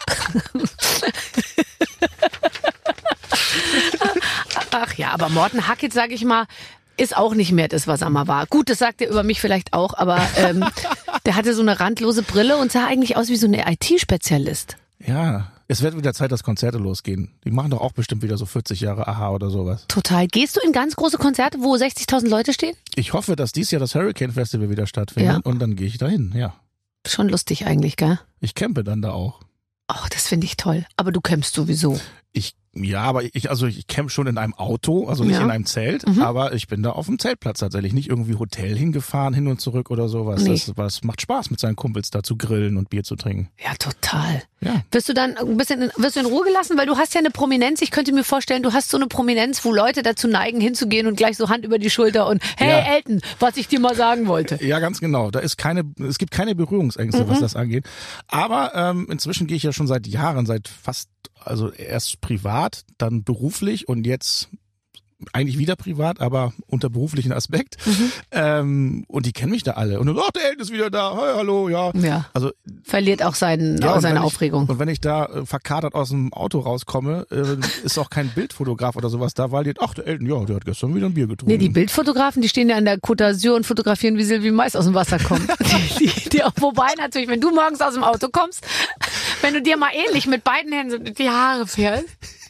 [SPEAKER 2] Ach ja, aber Morten Hackett, sag ich mal, ist auch nicht mehr das, was er mal war. Gut, das sagt er über mich vielleicht auch, aber ähm, der hatte so eine randlose Brille und sah eigentlich aus wie so ein I T-Spezialist.
[SPEAKER 4] Ja. Es wird wieder Zeit, dass Konzerte losgehen. Die machen doch auch bestimmt wieder so vierzig Jahre Aha oder sowas.
[SPEAKER 2] Total. Gehst du in ganz große Konzerte, wo sechzigtausend Leute stehen?
[SPEAKER 4] Ich hoffe, dass dies Jahr das Hurricane Festival wieder stattfindet
[SPEAKER 2] Ja.
[SPEAKER 4] und dann gehe ich dahin, ja.
[SPEAKER 2] Schon lustig eigentlich, gell?
[SPEAKER 4] Ich campe dann da auch.
[SPEAKER 2] Ach, das finde ich toll. Aber du campst sowieso.
[SPEAKER 4] Ich, ja, aber ich, also ich camp schon in einem Auto, also nicht
[SPEAKER 2] Ja.
[SPEAKER 4] in einem Zelt,
[SPEAKER 2] Mhm.
[SPEAKER 4] aber ich bin da auf dem Zeltplatz tatsächlich, nicht irgendwie Hotel hingefahren, hin und zurück oder sowas.
[SPEAKER 2] Nee.
[SPEAKER 4] Das, das macht Spaß, mit seinen Kumpels da zu grillen und Bier zu trinken.
[SPEAKER 2] Ja, total.
[SPEAKER 4] Ja.
[SPEAKER 2] Wirst du dann ein bisschen in, wirst du in Ruhe gelassen, weil du hast ja eine Prominenz. Ich könnte mir vorstellen, du hast so eine Prominenz, wo Leute dazu neigen, hinzugehen und gleich so Hand über die Schulter und hey
[SPEAKER 4] Ja.
[SPEAKER 2] Elton, was ich dir mal sagen wollte.
[SPEAKER 4] Ja, ganz genau. Da ist keine, es gibt keine Berührungsängste,
[SPEAKER 2] Mhm.
[SPEAKER 4] was das angeht. Aber ähm, inzwischen gehe ich ja schon seit Jahren, seit fast, also erst privat, dann beruflich und jetzt eigentlich wieder privat, aber unter beruflichen Aspekt.
[SPEAKER 2] Mhm.
[SPEAKER 4] Ähm, und die kennen mich da alle. Und dann, ach, der Elton ist wieder da. Hey, hallo, ja.
[SPEAKER 2] Ja.
[SPEAKER 4] Also
[SPEAKER 2] Verliert auch seinen,
[SPEAKER 4] ja, und
[SPEAKER 2] seine
[SPEAKER 4] wenn
[SPEAKER 2] Aufregung.
[SPEAKER 4] Ich, und wenn ich da äh, verkadert aus dem Auto rauskomme, äh, ist auch kein Bildfotograf oder sowas da, weil die, ach, der Elton, ja, der hat gestern wieder ein Bier getrunken.
[SPEAKER 2] Nee, die Bildfotografen, die stehen ja an der Côte d'Azur und fotografieren, wie Sylvie Mais aus dem Wasser kommt. die, die, die, wobei natürlich, wenn du morgens aus dem Auto kommst, wenn du dir mal ähnlich mit beiden Händen so die Haare fährst,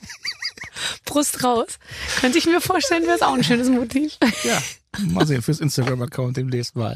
[SPEAKER 2] Brust raus, könnte ich mir vorstellen, wäre es auch ein schönes Motiv.
[SPEAKER 4] Ja, mal sehen, fürs Instagram-Account demnächst mal.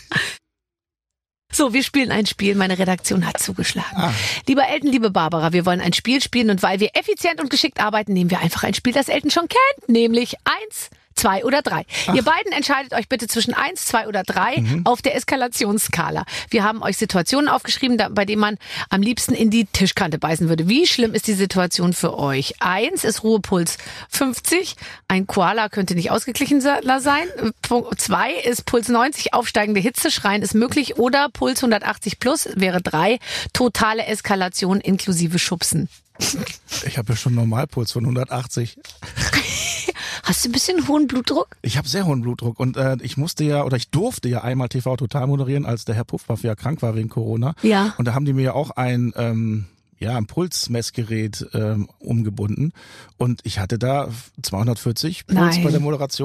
[SPEAKER 2] So, wir spielen ein Spiel. Meine Redaktion hat zugeschlagen.
[SPEAKER 4] Ah.
[SPEAKER 2] Lieber Elton, liebe Barbara, wir wollen ein Spiel spielen und weil wir effizient und geschickt arbeiten, nehmen wir einfach ein Spiel, das Elton schon kennt, nämlich eins, zwei oder drei. Ach. Ihr beiden entscheidet euch bitte zwischen eins, zwei oder drei mhm. auf der Eskalationsskala. Wir haben euch Situationen aufgeschrieben, bei denen man am liebsten in die Tischkante beißen würde. Wie schlimm ist die Situation für euch? Eins ist Ruhepuls fünfzig. Ein Koala könnte nicht ausgeglichen sein. Zwei ist Puls neunzig, aufsteigende Hitze, Schreien ist möglich. Oder Puls hundertachtzig plus wäre drei, totale Eskalation inklusive Schubsen.
[SPEAKER 4] Ich habe ja schon Normalpuls von hundertachtzig.
[SPEAKER 2] Hast du ein bisschen hohen Blutdruck?
[SPEAKER 4] Ich habe sehr hohen Blutdruck und äh, ich musste ja oder ich durfte ja einmal T V Total moderieren, als der Herr Puffpaff ja krank war wegen Corona.
[SPEAKER 2] Ja.
[SPEAKER 4] Und da haben die mir ja auch ein ähm, ja ein Pulsmessgerät ähm, umgebunden und ich hatte da zweihundertvierzig Puls
[SPEAKER 2] Nein.
[SPEAKER 4] bei der Moderation.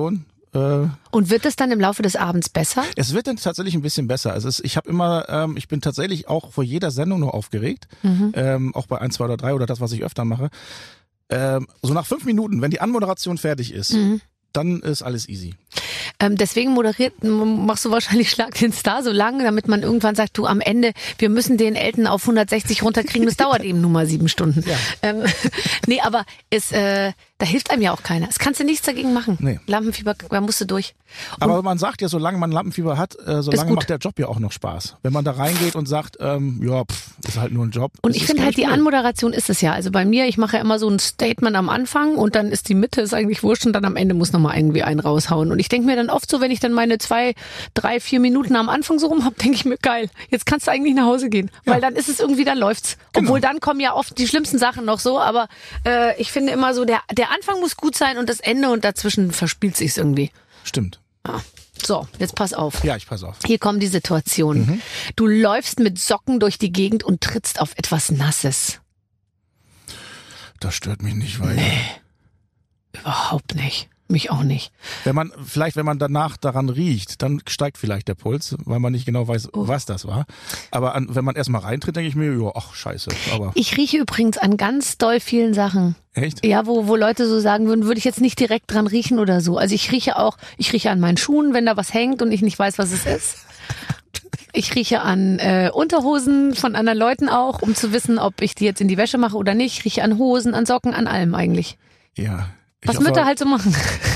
[SPEAKER 4] Äh,
[SPEAKER 2] Und wird es dann im Laufe des Abends besser?
[SPEAKER 4] es wird dann tatsächlich ein bisschen besser. Also es, ich habe immer, ähm, ich bin tatsächlich auch vor jeder Sendung noch aufgeregt,
[SPEAKER 2] Mhm.
[SPEAKER 4] ähm, auch bei eins, zwei oder drei oder das, was ich öfter mache. Ähm, so nach fünf Minuten, wenn die Anmoderation fertig ist,
[SPEAKER 2] Mhm.
[SPEAKER 4] dann ist alles easy.
[SPEAKER 2] Ähm, deswegen moderiert, m- machst du wahrscheinlich Schlag den Star so lange, damit man irgendwann sagt, du am Ende, wir müssen den Elton auf hundertsechzig runterkriegen, das dauert eben nur mal sieben Stunden.
[SPEAKER 4] Ja.
[SPEAKER 2] Ähm, nee, aber es, äh, da hilft einem ja auch keiner. Es kannst du nichts dagegen machen.
[SPEAKER 4] Nee.
[SPEAKER 2] Lampenfieber, da musst du durch.
[SPEAKER 4] Aber man sagt ja, solange man Lampenfieber hat, äh, solange
[SPEAKER 2] gut.
[SPEAKER 4] macht der Job ja auch noch Spaß. Wenn man da reingeht und sagt, ähm, ja, pff, ist halt nur ein Job.
[SPEAKER 2] Und
[SPEAKER 4] das
[SPEAKER 2] ich
[SPEAKER 4] ist
[SPEAKER 2] finde
[SPEAKER 4] gar
[SPEAKER 2] halt, die
[SPEAKER 4] nicht cool.
[SPEAKER 2] Anmoderation ist es ja. Also bei mir, ich mache ja immer so ein Statement am Anfang und dann ist die Mitte, ist eigentlich wurscht und dann am Ende muss nochmal irgendwie einen raushauen. Und ich denke mir dann oft so, wenn ich dann meine zwei, drei, vier Minuten am Anfang so rum habe, denke ich mir, geil, jetzt kannst du eigentlich nach Hause gehen.
[SPEAKER 4] Ja.
[SPEAKER 2] Weil dann ist es irgendwie, dann läuft's.
[SPEAKER 4] Genau.
[SPEAKER 2] Obwohl dann kommen ja oft die schlimmsten Sachen noch so, aber äh, ich finde immer so, der, der Anfang muss gut sein und das Ende und dazwischen verspielt sich's irgendwie.
[SPEAKER 4] Stimmt.
[SPEAKER 2] Ah. So, jetzt pass auf.
[SPEAKER 4] Ja, ich pass auf.
[SPEAKER 2] Hier kommen die Situationen.
[SPEAKER 4] Mhm.
[SPEAKER 2] Du läufst mit Socken durch die Gegend und trittst auf etwas Nasses.
[SPEAKER 4] Das stört mich nicht, weil
[SPEAKER 2] Überhaupt nicht. Mich auch nicht.
[SPEAKER 4] wenn man, vielleicht wenn man danach daran riecht, dann steigt vielleicht der Puls, weil man nicht genau weiß,
[SPEAKER 2] Oh.
[SPEAKER 4] was das war. Aber an, wenn man erstmal reintritt, denke ich mir, ja, ach, scheiße. Aber
[SPEAKER 2] Ich rieche übrigens an ganz doll vielen Sachen.
[SPEAKER 4] echt?
[SPEAKER 2] Ja, wo, wo Leute so sagen würden, würde ich jetzt nicht direkt dran riechen oder so. Also ich rieche auch, ich rieche an meinen Schuhen, wenn da was hängt und ich nicht weiß, was es ist. Ich rieche an äh, Unterhosen von anderen Leuten auch, um zu wissen, ob ich die jetzt in die Wäsche mache oder nicht. Ich rieche an Hosen, an Socken, an allem eigentlich.
[SPEAKER 4] Ja. Ich
[SPEAKER 2] Was
[SPEAKER 4] hoffe-
[SPEAKER 2] Mütter halt so machen.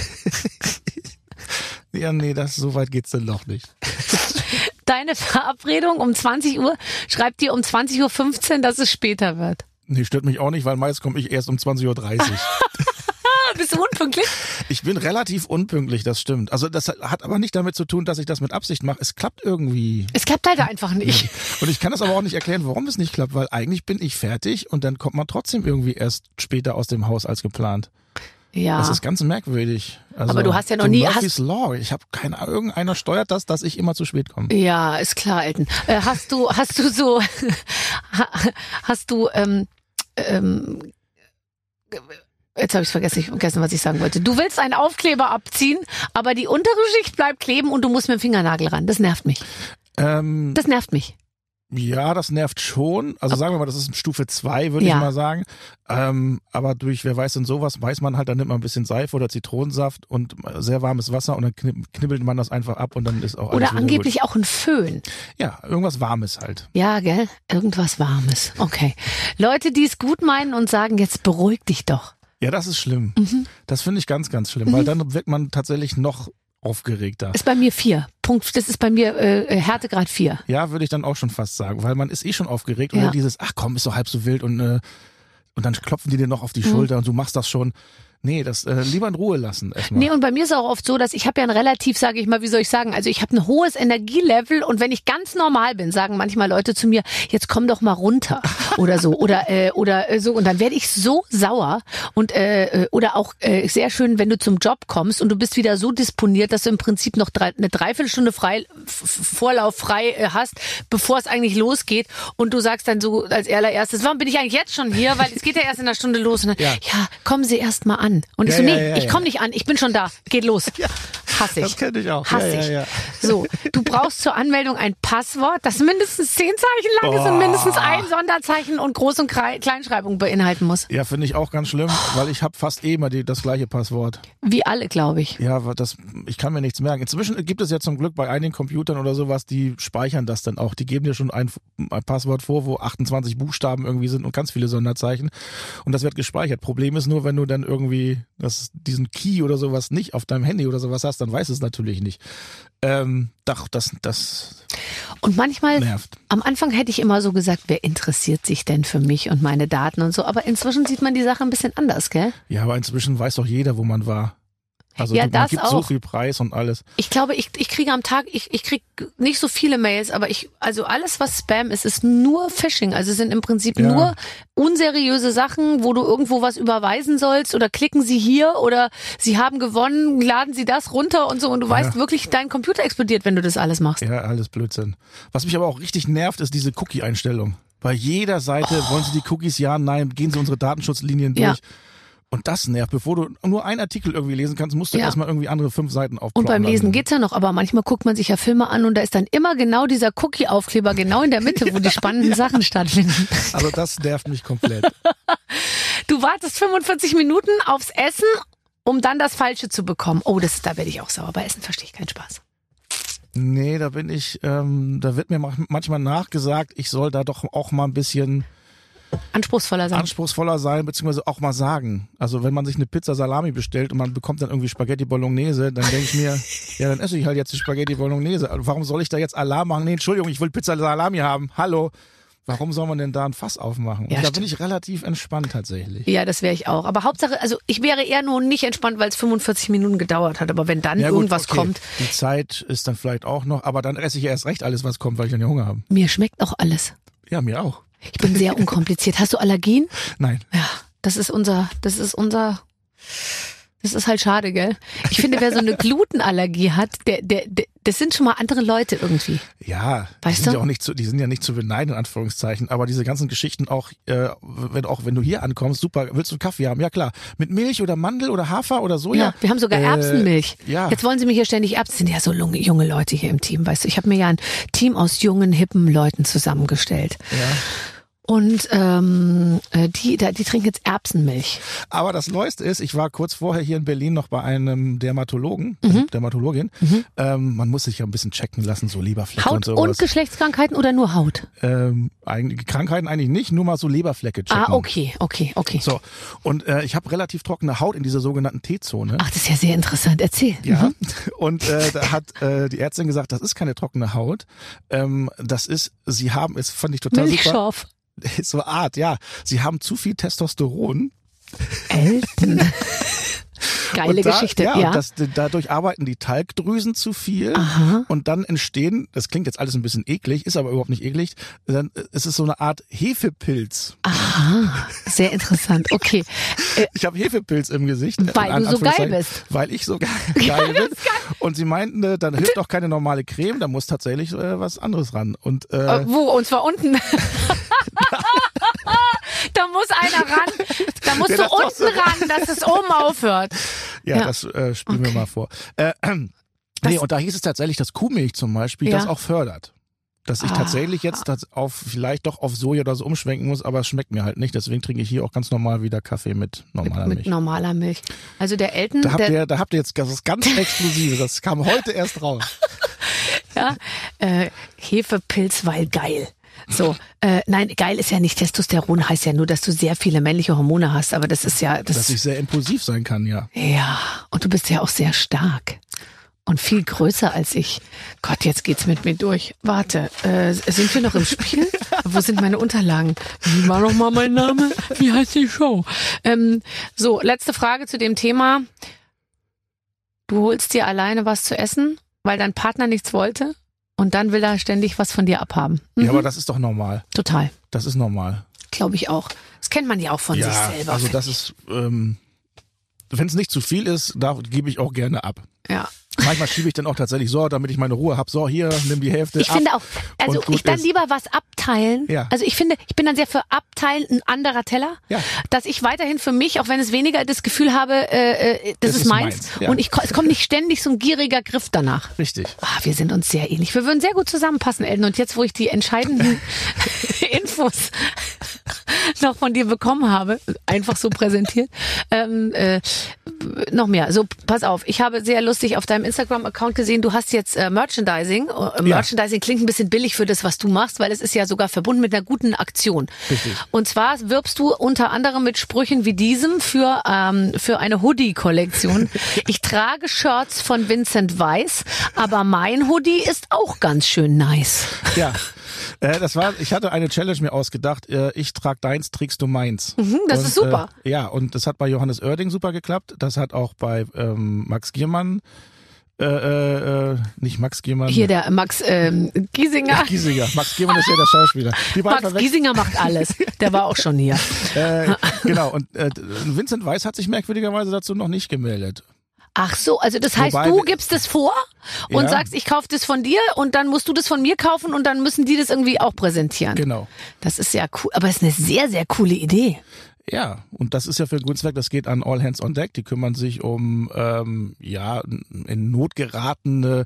[SPEAKER 4] Ja, nee, das, so weit geht's dann doch nicht.
[SPEAKER 2] Deine Verabredung um zwanzig Uhr schreibt dir um zwanzig Uhr fünfzehn, dass es später wird.
[SPEAKER 4] Nee, stört mich auch nicht, weil meist komme ich erst um zwanzig Uhr dreißig.
[SPEAKER 2] Ah, bist du unpünktlich?
[SPEAKER 4] Ich bin relativ unpünktlich, das stimmt. Also das hat aber nicht damit zu tun, dass ich das mit Absicht mache. Es klappt irgendwie.
[SPEAKER 2] Es klappt halt einfach nicht.
[SPEAKER 4] Und ich kann das aber auch nicht erklären, warum es nicht klappt, weil eigentlich bin ich fertig und dann kommt man trotzdem irgendwie erst später aus dem Haus als geplant.
[SPEAKER 2] Ja.
[SPEAKER 4] Das ist ganz merkwürdig. Also,
[SPEAKER 2] Aber du hast ja noch
[SPEAKER 4] so
[SPEAKER 2] nie-
[SPEAKER 4] Murphy's Law. Ich habe keine Ahnung, irgendeiner steuert das, dass ich immer zu spät komme.
[SPEAKER 2] Ja, ist klar, Elton. Äh, hast du, hast du so, ha- hast du, ähm, ähm, jetzt habe ich vergessen, ich vergessen, was ich sagen wollte. Du willst einen Aufkleber abziehen, aber die untere Schicht bleibt kleben und du musst mit dem Fingernagel ran. Das nervt mich.
[SPEAKER 4] Ähm,
[SPEAKER 2] Das nervt mich.
[SPEAKER 4] ja, das nervt schon. Also sagen wir mal, das ist Stufe zwei, würde
[SPEAKER 2] Ja.
[SPEAKER 4] ich mal sagen. Ähm, aber durch, wer weiß denn sowas, weiß man halt, dann nimmt man ein bisschen Seife oder Zitronensaft und sehr warmes Wasser und dann knipp- knibbelt man das einfach ab und dann ist auch alles
[SPEAKER 2] Oder
[SPEAKER 4] wieder
[SPEAKER 2] angeblich auch ein Föhn.
[SPEAKER 4] gut. Ja, irgendwas Warmes halt.
[SPEAKER 2] Ja, gell? Irgendwas Warmes. Okay. Leute, die es gut meinen und sagen, jetzt beruhig dich doch.
[SPEAKER 4] Ja, das ist schlimm.
[SPEAKER 2] Mhm.
[SPEAKER 4] Das finde ich ganz, ganz schlimm, weil dann wirkt man tatsächlich noch aufgeregter.
[SPEAKER 2] Ist bei mir vier. Punkt. Das ist bei mir äh, Härtegrad vier.
[SPEAKER 4] Ja, würde ich dann auch schon fast sagen, weil man ist eh schon aufgeregt und
[SPEAKER 2] Ja.
[SPEAKER 4] dann dieses, ach komm, ist doch halb so wild und äh, und dann klopfen die dir noch auf die
[SPEAKER 2] Mhm.
[SPEAKER 4] Schulter und du machst das schon. Nee, das äh, lieber in Ruhe lassen erstmal.
[SPEAKER 2] Nee, und bei mir ist auch oft so, dass ich habe ja ein relativ, sage ich mal, wie soll ich sagen, also ich habe ein hohes Energielevel und wenn ich ganz normal bin, sagen manchmal Leute zu mir, jetzt komm doch mal runter oder so oder äh, oder äh, so und dann werde ich so sauer und äh, äh, oder auch äh, sehr schön, wenn du zum Job kommst und du bist wieder so disponiert, dass du im Prinzip noch drei, eine Dreiviertelstunde frei F- Vorlauf frei äh, hast, bevor es eigentlich losgeht und du sagst dann so als allererstes, warum bin ich eigentlich jetzt schon hier, weil es geht ja erst in einer Stunde los und dann, ja,
[SPEAKER 4] Ja.
[SPEAKER 2] kommen Sie erst mal an. Und ich
[SPEAKER 4] Ja,
[SPEAKER 2] so, nee,
[SPEAKER 4] ja, ja,
[SPEAKER 2] ich
[SPEAKER 4] ja.
[SPEAKER 2] komme nicht an, ich bin schon da, geht los. Hass ich.
[SPEAKER 4] Das kenne ich auch.
[SPEAKER 2] Hass
[SPEAKER 4] ja,
[SPEAKER 2] ich.
[SPEAKER 4] ja, ja.
[SPEAKER 2] So, du brauchst zur Anmeldung ein Passwort, das mindestens zehn Zeichen lang ist und
[SPEAKER 4] Boah.
[SPEAKER 2] mindestens ein Sonderzeichen und Groß- und Krei- Kleinschreibung beinhalten muss.
[SPEAKER 4] Ja, finde ich auch ganz schlimm, weil ich habe fast eh immer die, das gleiche Passwort.
[SPEAKER 2] Wie alle, glaube ich.
[SPEAKER 4] Ja, wa- das, ich kann mir nichts merken. Inzwischen gibt es ja zum Glück bei einigen Computern oder sowas, die speichern das dann auch. Die geben dir schon ein, ein Passwort vor, wo achtundzwanzig Buchstaben irgendwie sind und ganz viele Sonderzeichen. Und das wird gespeichert. Problem ist nur, wenn du dann irgendwie das, diesen Key oder sowas nicht auf deinem Handy oder sowas hast, dann weißt du es natürlich nicht. Ähm, doch, das, das
[SPEAKER 2] Und manchmal,
[SPEAKER 4] nervt.
[SPEAKER 2] am Anfang hätte ich immer so gesagt, wer interessiert sich denn für mich und meine Daten und so. Aber inzwischen sieht man die Sache ein bisschen anders, gell?
[SPEAKER 4] Ja, aber inzwischen weiß doch jeder, wo man war. Also
[SPEAKER 2] Ja,
[SPEAKER 4] du, man
[SPEAKER 2] das
[SPEAKER 4] gibt so
[SPEAKER 2] auch.
[SPEAKER 4] viel Preis und alles.
[SPEAKER 2] Ich glaube, ich, ich kriege am Tag, ich, ich kriege nicht so viele Mails, aber ich, also alles, was Spam ist, ist nur Phishing. Also es sind im Prinzip
[SPEAKER 4] Ja.
[SPEAKER 2] nur unseriöse Sachen, wo du irgendwo was überweisen sollst oder klicken Sie hier oder Sie haben gewonnen, laden Sie das runter und so und du
[SPEAKER 4] Ja.
[SPEAKER 2] weißt wirklich, dein Computer explodiert, wenn du das alles machst.
[SPEAKER 4] Ja, alles Blödsinn. Was mich aber auch richtig nervt, ist diese Cookie-Einstellung. Bei jeder Seite wollen sie die Cookies, ja, nein, gehen sie unsere Datenschutzlinien durch.
[SPEAKER 2] Ja.
[SPEAKER 4] Und das nervt. Bevor du nur einen Artikel irgendwie lesen kannst, musst du
[SPEAKER 2] Ja.
[SPEAKER 4] erstmal irgendwie andere fünf Seiten aufploppen.
[SPEAKER 2] Und beim Lesen
[SPEAKER 4] lassen.
[SPEAKER 2] geht's ja noch, aber manchmal guckt man sich ja Filme an und da ist dann immer genau dieser Cookie-Aufkleber genau in der Mitte, wo die spannenden Sachen stattfinden.
[SPEAKER 4] Also das nervt mich komplett.
[SPEAKER 2] Du wartest fünfundvierzig Minuten aufs Essen, um dann das Falsche zu bekommen. Oh, das, da werde ich auch sauer. Bei Essen verstehe ich keinen Spaß.
[SPEAKER 4] Nee, da bin ich, ähm, da wird mir manchmal nachgesagt, ich soll da doch auch mal ein bisschen
[SPEAKER 2] Anspruchsvoller sein.
[SPEAKER 4] anspruchsvoller sein, beziehungsweise auch mal sagen. Also wenn man sich eine Pizza Salami bestellt und man bekommt dann irgendwie Spaghetti Bolognese, dann denke ich mir, ja, dann esse ich halt jetzt die Spaghetti Bolognese. Also warum soll ich da jetzt Alarm machen? Nee, Entschuldigung, ich will Pizza Salami haben. Hallo. Warum soll man denn da ein Fass aufmachen?
[SPEAKER 2] Ja,
[SPEAKER 4] Und da
[SPEAKER 2] stimmt.
[SPEAKER 4] bin ich relativ entspannt tatsächlich.
[SPEAKER 2] Ja, das wäre ich auch. Aber Hauptsache, also ich wäre eher nur nicht entspannt, weil es fünfundvierzig Minuten gedauert hat. Aber wenn dann
[SPEAKER 4] Ja, gut,
[SPEAKER 2] irgendwas
[SPEAKER 4] okay.
[SPEAKER 2] kommt,
[SPEAKER 4] Die Zeit ist dann vielleicht auch noch, aber dann esse ich ja erst recht alles, was kommt, weil ich dann ja Hunger habe.
[SPEAKER 2] mir schmeckt auch alles.
[SPEAKER 4] Ja, mir auch.
[SPEAKER 2] Ich bin sehr unkompliziert. Hast du Allergien?
[SPEAKER 4] Nein.
[SPEAKER 2] Ja, das ist unser, das ist unser, das ist halt schade, gell? Ich finde, wer so eine Glutenallergie hat, der, der, der das sind schon mal andere Leute irgendwie.
[SPEAKER 4] Ja, die
[SPEAKER 2] Weißt
[SPEAKER 4] sind
[SPEAKER 2] du?
[SPEAKER 4] ja auch nicht zu, die sind ja nicht zu beneiden, in Anführungszeichen, aber diese ganzen Geschichten auch, äh, wenn, auch wenn du hier ankommst, super, willst du einen Kaffee haben? Ja klar. Mit Milch oder Mandel oder Hafer oder Soja?
[SPEAKER 2] Ja, wir haben sogar
[SPEAKER 4] Äh,
[SPEAKER 2] Erbsenmilch.
[SPEAKER 4] ja.
[SPEAKER 2] Jetzt wollen sie mir hier ständig Erbsen. Sind ja so junge, junge Leute hier im Team, weißt du. Ich habe mir ja ein Team aus jungen, hippen Leuten zusammengestellt.
[SPEAKER 4] Ja.
[SPEAKER 2] Und ähm, äh, die, da, die trinken jetzt Erbsenmilch.
[SPEAKER 4] Aber das Neueste ist, ich war kurz vorher hier in Berlin noch bei einem Dermatologen,
[SPEAKER 2] Mhm.
[SPEAKER 4] also Dermatologin. Ähm, man muss sich ja ein bisschen checken lassen, so Leberflecke
[SPEAKER 2] Haut
[SPEAKER 4] und
[SPEAKER 2] und,
[SPEAKER 4] sowas.
[SPEAKER 2] Geschlechtskrankheiten oder nur Haut?
[SPEAKER 4] ähm, eigentlich, Krankheiten eigentlich nicht, nur mal so Leberflecke checken.
[SPEAKER 2] Ah, okay, okay, okay.
[SPEAKER 4] So, und äh, ich habe relativ trockene Haut in dieser sogenannten T-Zone.
[SPEAKER 2] Ach, das ist ja sehr interessant. Erzähl.
[SPEAKER 4] Ja,
[SPEAKER 2] Mhm.
[SPEAKER 4] und äh, da hat äh, die Ärztin gesagt, das ist keine trockene Haut. Ähm, das ist, sie haben, es fand ich total super.
[SPEAKER 2] Milchschorf.
[SPEAKER 4] So eine Art, ja. Sie haben zu viel Testosteron.
[SPEAKER 2] Elton. Geile
[SPEAKER 4] und da,
[SPEAKER 2] Geschichte,
[SPEAKER 4] ja.
[SPEAKER 2] ja.
[SPEAKER 4] Und das, dadurch arbeiten die Talgdrüsen zu viel.
[SPEAKER 2] Aha.
[SPEAKER 4] Und dann entstehen, das klingt jetzt alles ein bisschen eklig, ist aber überhaupt nicht eklig, dann ist es so eine Art Hefepilz.
[SPEAKER 2] Aha, sehr interessant. Okay. Äh,
[SPEAKER 4] Ich habe Hefepilz im Gesicht.
[SPEAKER 2] Weil
[SPEAKER 4] in
[SPEAKER 2] du so geil
[SPEAKER 4] Anführungszeichen,
[SPEAKER 2] bist.
[SPEAKER 4] Weil ich so ge- geil bin. Und sie meinten, äh, dann hilft auch keine normale Creme, da muss tatsächlich äh, was anderes ran. Und äh,
[SPEAKER 2] äh, wo? Und zwar unten. Da muss einer ran. Da musst
[SPEAKER 4] Ja,
[SPEAKER 2] du
[SPEAKER 4] das ist doch
[SPEAKER 2] unten
[SPEAKER 4] so.
[SPEAKER 2] ran, dass es oben aufhört.
[SPEAKER 4] ja,
[SPEAKER 2] ja.
[SPEAKER 4] das äh, spielen wir
[SPEAKER 2] Okay.
[SPEAKER 4] mal vor. Äh, nee,
[SPEAKER 2] Das-
[SPEAKER 4] und da hieß es tatsächlich, dass Kuhmilch zum Beispiel
[SPEAKER 2] Ja.
[SPEAKER 4] das auch fördert. Dass ich
[SPEAKER 2] Ah.
[SPEAKER 4] tatsächlich jetzt das auf vielleicht doch auf Soja oder so umschwenken muss, aber es schmeckt mir halt nicht. Deswegen trinke ich hier auch ganz normal wieder Kaffee mit normaler
[SPEAKER 2] Mit
[SPEAKER 4] Milch.
[SPEAKER 2] normaler Milch. Also der Elton,
[SPEAKER 4] Da habt,
[SPEAKER 2] der,
[SPEAKER 4] ihr, da habt ihr jetzt das ganz Exklusive. Das kam heute erst raus.
[SPEAKER 2] ja, äh, Hefepilz, weil geil. So, äh, nein, geil ist ja nicht. Testosteron heißt ja nur, dass du sehr viele männliche Hormone hast, aber das ist ja, das
[SPEAKER 4] Dass ich sehr impulsiv sein kann, ja.
[SPEAKER 2] ja, und du bist ja auch sehr stark und viel größer als ich. Gott, jetzt geht's mit mir durch. Warte, äh, sind wir noch im Spiel? Wo sind meine Unterlagen? Wie war noch mal mein Name? Wie heißt die Show? Ähm, so, letzte Frage zu dem Thema. Du holst dir alleine was zu essen, weil dein Partner nichts wollte und dann will er ständig was von dir abhaben. Mhm.
[SPEAKER 4] Ja, aber das ist doch normal.
[SPEAKER 2] Total,
[SPEAKER 4] Das ist normal.
[SPEAKER 2] glaube ich auch. Das kennt man ja auch von
[SPEAKER 4] ja,
[SPEAKER 2] sich selber.
[SPEAKER 4] also
[SPEAKER 2] finde
[SPEAKER 4] das ist, ähm, wenn es nicht zu viel ist, da gebe ich auch gerne ab.
[SPEAKER 2] ich. Ja.
[SPEAKER 4] Manchmal schiebe ich dann auch tatsächlich so, damit ich meine Ruhe habe. So, hier, nimm die Hälfte
[SPEAKER 2] Ich
[SPEAKER 4] ab.
[SPEAKER 2] finde auch, also
[SPEAKER 4] und gut
[SPEAKER 2] ich dann
[SPEAKER 4] ist.
[SPEAKER 2] lieber was abteilen.
[SPEAKER 4] Ja.
[SPEAKER 2] Also ich finde, ich bin dann sehr für abteilen, ein anderer Teller.
[SPEAKER 4] Ja.
[SPEAKER 2] Dass ich weiterhin für mich, auch wenn es weniger das Gefühl habe, äh, äh, das
[SPEAKER 4] Es
[SPEAKER 2] ist
[SPEAKER 4] ist
[SPEAKER 2] meins.
[SPEAKER 4] meins, ja.
[SPEAKER 2] Und ich, ko- es kommt nicht ständig so ein gieriger Griff danach.
[SPEAKER 4] Richtig.
[SPEAKER 2] Ah, wir sind uns sehr ähnlich. Wir würden sehr gut zusammenpassen, Elton. Und jetzt, wo ich die entscheidenden Infos noch von dir bekommen habe, einfach so präsentiert, ähm, äh, noch mehr. So, pass auf. Ich habe sehr lustig auf deinem Instagram-Account gesehen, du hast jetzt äh, Merchandising. Äh, Merchandising klingt ein bisschen billig für das, was du machst, weil es ist ja sogar verbunden mit einer guten Aktion.
[SPEAKER 4] Richtig.
[SPEAKER 2] Und zwar wirbst du unter anderem mit Sprüchen wie diesem für, ähm, für eine Hoodie-Kollektion. Ich trage Shirts von Vincent Weiss, aber mein Hoodie ist auch ganz schön nice.
[SPEAKER 4] Ja. Äh, das war, ich hatte eine Challenge mir ausgedacht. Äh, ich trag deins, trägst du meins.
[SPEAKER 2] Mhm, das
[SPEAKER 4] und,
[SPEAKER 2] ist super.
[SPEAKER 4] Äh, ja, und das hat bei Johannes Oerding super geklappt. Das hat auch bei ähm, Max Giermann, äh, äh, nicht Max Giermann.
[SPEAKER 2] Hier der Max ähm, Giesinger.
[SPEAKER 4] Giesinger. Max Giermann ist ja der Schauspieler. Die beiden
[SPEAKER 2] Max
[SPEAKER 4] verwechseln-
[SPEAKER 2] Giesinger macht alles. Der war auch schon hier.
[SPEAKER 4] Äh, genau, und äh, Vincent Weiss hat sich merkwürdigerweise dazu noch nicht gemeldet.
[SPEAKER 2] Ach so, also das heißt,
[SPEAKER 4] Wobei-
[SPEAKER 2] du gibst es vor und
[SPEAKER 4] Ja.
[SPEAKER 2] sagst, ich kaufe das von dir und dann musst du das von mir kaufen und dann müssen die das irgendwie auch präsentieren.
[SPEAKER 4] Genau.
[SPEAKER 2] Das ist ja cool, aber es ist eine sehr, sehr coole Idee.
[SPEAKER 4] Ja, und das ist ja für einen guten Zweck, das geht an All Hands on Deck, die kümmern sich um ähm, ja in Not geratene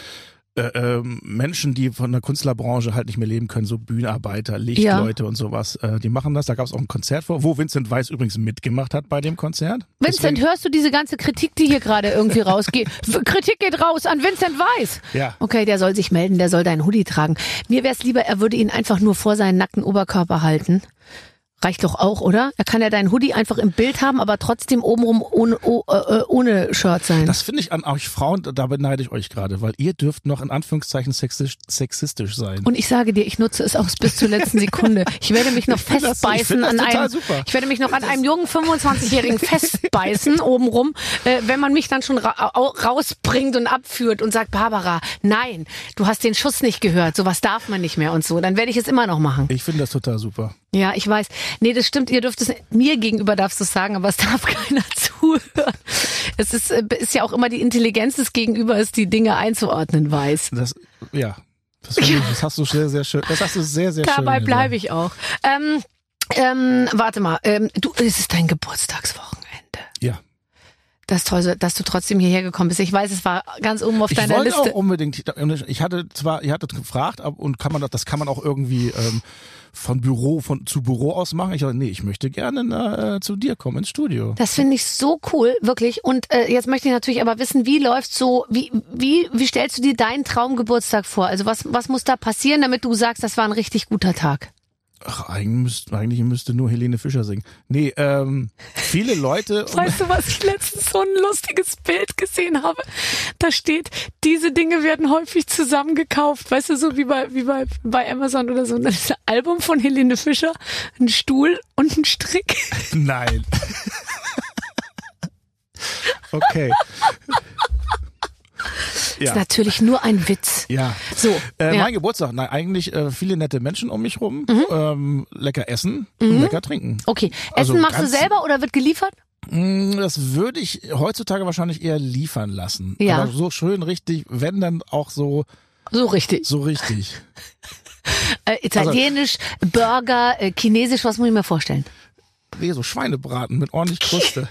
[SPEAKER 4] äh, ähm, Menschen, die von der Künstlerbranche halt nicht mehr leben können, so Bühnenarbeiter, Lichtleute ja. und sowas, äh, die machen das. Da gab es auch ein Konzert vor, wo Vincent Weiss übrigens mitgemacht hat bei dem Konzert.
[SPEAKER 2] Vincent, Deswegen, hörst du diese ganze Kritik, die hier gerade irgendwie rausgeht? Kritik geht raus an Vincent Weiss.
[SPEAKER 4] Ja.
[SPEAKER 2] Okay, der soll sich melden, der soll deinen Hoodie tragen. Mir wäre es lieber, er würde ihn einfach nur vor seinen nackten Oberkörper halten. Reicht doch auch, oder? Er kann ja deinen Hoodie einfach im Bild haben, aber trotzdem obenrum ohne, oh, äh, ohne Shirt sein.
[SPEAKER 4] Das finde ich an euch Frauen, da beneide ich euch gerade, weil ihr dürft noch in Anführungszeichen sexistisch, sexistisch sein.
[SPEAKER 2] Und ich sage dir, ich nutze es auch bis zur letzten Sekunde. Ich werde mich noch festbeißen das, ich an einem, super. ich werde mich noch an einem jungen fünfundzwanzigjährigen festbeißen obenrum, äh, wenn man mich dann schon ra- rausbringt und abführt und sagt, Barbara, nein, du hast den Schuss nicht gehört, sowas darf man nicht mehr und so. Dann werde ich es immer noch machen.
[SPEAKER 4] Ich finde das total super.
[SPEAKER 2] Ja, ich weiß. Nee, das stimmt, ihr dürft es, mir gegenüber darfst du es sagen, aber es darf keiner zuhören. Es ist, ist ja auch immer die Intelligenz des Gegenübers, die Dinge einzuordnen weiß.
[SPEAKER 4] Das, ja, das, ich, das hast du sehr, sehr schön, das hast du sehr, sehr
[SPEAKER 2] Dabei
[SPEAKER 4] schön
[SPEAKER 2] Dabei bleibe ich auch. Ähm, ähm, warte mal, ähm, du, es ist dein Geburtstagswochenende.
[SPEAKER 4] Ja.
[SPEAKER 2] Das ist toll, dass du trotzdem hierher gekommen bist. Ich weiß, es war ganz oben auf
[SPEAKER 4] ich
[SPEAKER 2] deiner Liste. Ich
[SPEAKER 4] wollte auch unbedingt, ich hatte zwar, ihr hattet gefragt, und kann man das, das kann man auch irgendwie ähm, von Büro, von zu Büro aus machen. Ich dachte, nee, ich möchte gerne äh, zu dir kommen ins Studio.
[SPEAKER 2] Das finde ich so cool, wirklich. Und äh, jetzt möchte ich natürlich aber wissen, wie läuft so, wie wie wie stellst du dir deinen Traumgeburtstag vor? Also was was muss da passieren, damit du sagst, das war ein richtig guter Tag?
[SPEAKER 4] Ach, eigentlich müsste, eigentlich müsste nur Helene Fischer singen. Nee, ähm, viele Leute...
[SPEAKER 2] Weißt du, was ich letztens so ein lustiges Bild gesehen habe? Da steht, diese Dinge werden häufig zusammengekauft. Weißt du, so wie bei, wie bei, bei Amazon oder so. Das ist ein Album von Helene Fischer, ein Stuhl und ein Strick.
[SPEAKER 4] Nein. Okay.
[SPEAKER 2] Ja. Ist natürlich nur ein Witz.
[SPEAKER 4] Ja.
[SPEAKER 2] So.
[SPEAKER 4] Äh,
[SPEAKER 2] ja.
[SPEAKER 4] Mein Geburtstag, nein, eigentlich äh, viele nette Menschen um mich rum, mhm. ähm, lecker essen, mhm. lecker trinken.
[SPEAKER 2] Okay. Essen also machst du selber oder wird geliefert?
[SPEAKER 4] Das würde ich heutzutage wahrscheinlich eher liefern lassen.
[SPEAKER 2] Ja.
[SPEAKER 4] Aber so schön richtig, wenn dann auch so.
[SPEAKER 2] So richtig.
[SPEAKER 4] So richtig.
[SPEAKER 2] äh, Italienisch, also, Burger, äh, Chinesisch, was muss ich mir vorstellen?
[SPEAKER 4] Nee, so Schweinebraten mit ordentlich Kruste.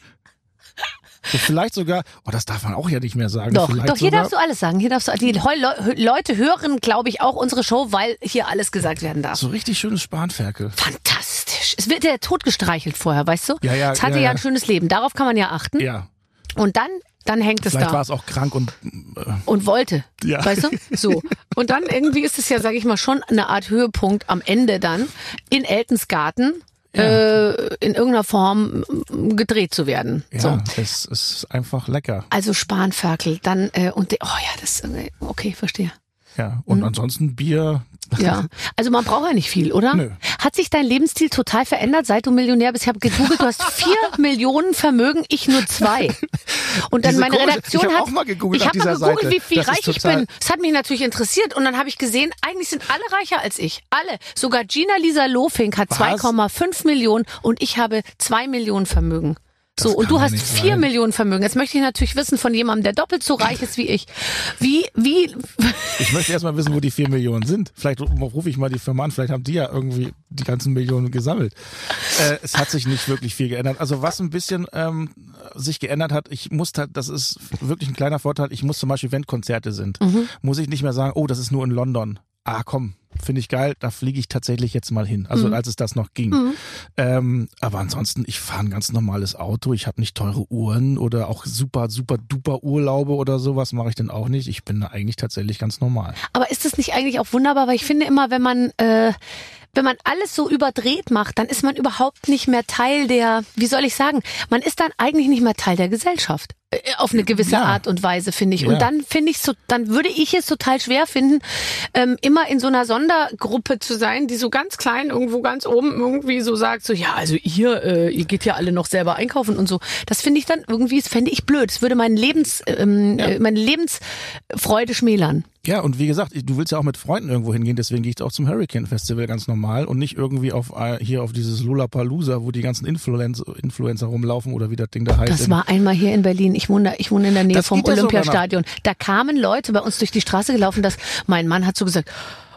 [SPEAKER 4] So vielleicht sogar, oh, das darf man auch ja nicht mehr sagen.
[SPEAKER 2] Doch,
[SPEAKER 4] vielleicht
[SPEAKER 2] doch, hier
[SPEAKER 4] sogar,
[SPEAKER 2] darfst du alles sagen. Hier darfst du, die Le- Leute hören, glaube ich, auch unsere Show, weil hier alles gesagt werden darf.
[SPEAKER 4] So richtig schönes Spanferkel.
[SPEAKER 2] Fantastisch. Es wird ja tot gestreichelt vorher, weißt du?
[SPEAKER 4] Ja, ja.
[SPEAKER 2] Es hatte
[SPEAKER 4] ja,
[SPEAKER 2] ja
[SPEAKER 4] ja
[SPEAKER 2] ein schönes Leben. Darauf kann man ja achten.
[SPEAKER 4] Ja.
[SPEAKER 2] Und dann, dann hängt es
[SPEAKER 4] vielleicht
[SPEAKER 2] da.
[SPEAKER 4] war es auch krank und
[SPEAKER 2] äh, und wollte. Ja. Weißt du? So. Und dann irgendwie ist es ja, sage ich mal, schon eine Art Höhepunkt am Ende dann in Eltons Garten. Ja. in irgendeiner Form gedreht zu werden.
[SPEAKER 4] Ja,
[SPEAKER 2] so.
[SPEAKER 4] es ist einfach lecker.
[SPEAKER 2] Also Spanferkel, dann äh, und de- oh ja, das okay, verstehe.
[SPEAKER 4] Ja, und
[SPEAKER 2] mhm.
[SPEAKER 4] ansonsten Bier.
[SPEAKER 2] Ja, also man braucht ja nicht viel, oder?
[SPEAKER 4] Nö.
[SPEAKER 2] Hat sich dein Lebensstil total verändert, seit du Millionär bist? Ich habe gegoogelt, du hast vier Millionen Vermögen, ich nur zwei. Und dann
[SPEAKER 4] Diese
[SPEAKER 2] meine
[SPEAKER 4] komische,
[SPEAKER 2] Redaktion
[SPEAKER 4] ich hab
[SPEAKER 2] hat,
[SPEAKER 4] auch mal gegoogelt
[SPEAKER 2] ich habe mal gegoogelt,
[SPEAKER 4] Seite.
[SPEAKER 2] wie viel
[SPEAKER 4] das
[SPEAKER 2] reich ich bin. Das hat mich natürlich interessiert und dann habe ich gesehen, eigentlich sind alle reicher als ich. Alle. Sogar Gina Lisa Lofink hat zwei Komma fünf Millionen und ich habe zwei Millionen Vermögen. So, und du hast vier sein. Millionen Vermögen. Jetzt möchte ich natürlich wissen von jemandem, der doppelt so reich ist wie ich. Wie, wie?
[SPEAKER 4] Ich möchte erst mal wissen, wo die vier Millionen sind. Vielleicht rufe ich mal die Firma an. Vielleicht haben die ja irgendwie die ganzen Millionen gesammelt. Äh, es hat sich nicht wirklich viel geändert. Also was ein bisschen ähm, sich geändert hat, ich muss halt, das ist wirklich ein kleiner Vorteil, ich muss zum Beispiel, wenn Konzerte sind, mhm. muss ich nicht mehr sagen, oh, das ist nur in London. Ah, komm, finde ich geil, da fliege ich tatsächlich jetzt mal hin, also mhm. als es das noch ging. Mhm. Ähm, aber ansonsten, ich fahre ein ganz normales Auto, ich habe nicht teure Uhren oder auch super, super duper Urlaube oder sowas mache ich denn auch nicht. Ich bin da eigentlich tatsächlich ganz normal.
[SPEAKER 2] Aber ist das nicht eigentlich auch wunderbar, weil ich finde immer, wenn man... Äh Wenn man alles so überdreht macht, dann ist man überhaupt nicht mehr Teil der, wie soll ich sagen, man ist dann eigentlich nicht mehr Teil der Gesellschaft. Auf eine gewisse ja. Art und Weise, finde ich. Ja. Und dann finde ich so, dann würde ich es total schwer finden, ähm, immer in so einer Sondergruppe zu sein, die so ganz klein irgendwo ganz oben irgendwie so sagt, so ja, also ihr, äh, ihr geht ja alle noch selber einkaufen und so. Das finde ich dann irgendwie, das fände ich blöd. Das würde meinen Lebens, ähm, ja. meine Lebensfreude schmälern.
[SPEAKER 4] Ja, und wie gesagt, du willst ja auch mit Freunden irgendwo hingehen, deswegen gehe ich auch zum Hurricane Festival ganz normal und nicht irgendwie auf hier auf dieses Lollapalooza, wo die ganzen Influencer, Influencer rumlaufen oder wie das Ding da heißt.
[SPEAKER 2] Das war einmal hier in Berlin. Ich wohne, ich wohne in der Nähe das vom Olympiastadion. Da kamen Leute bei uns durch die Straße gelaufen, dass mein Mann hat so gesagt,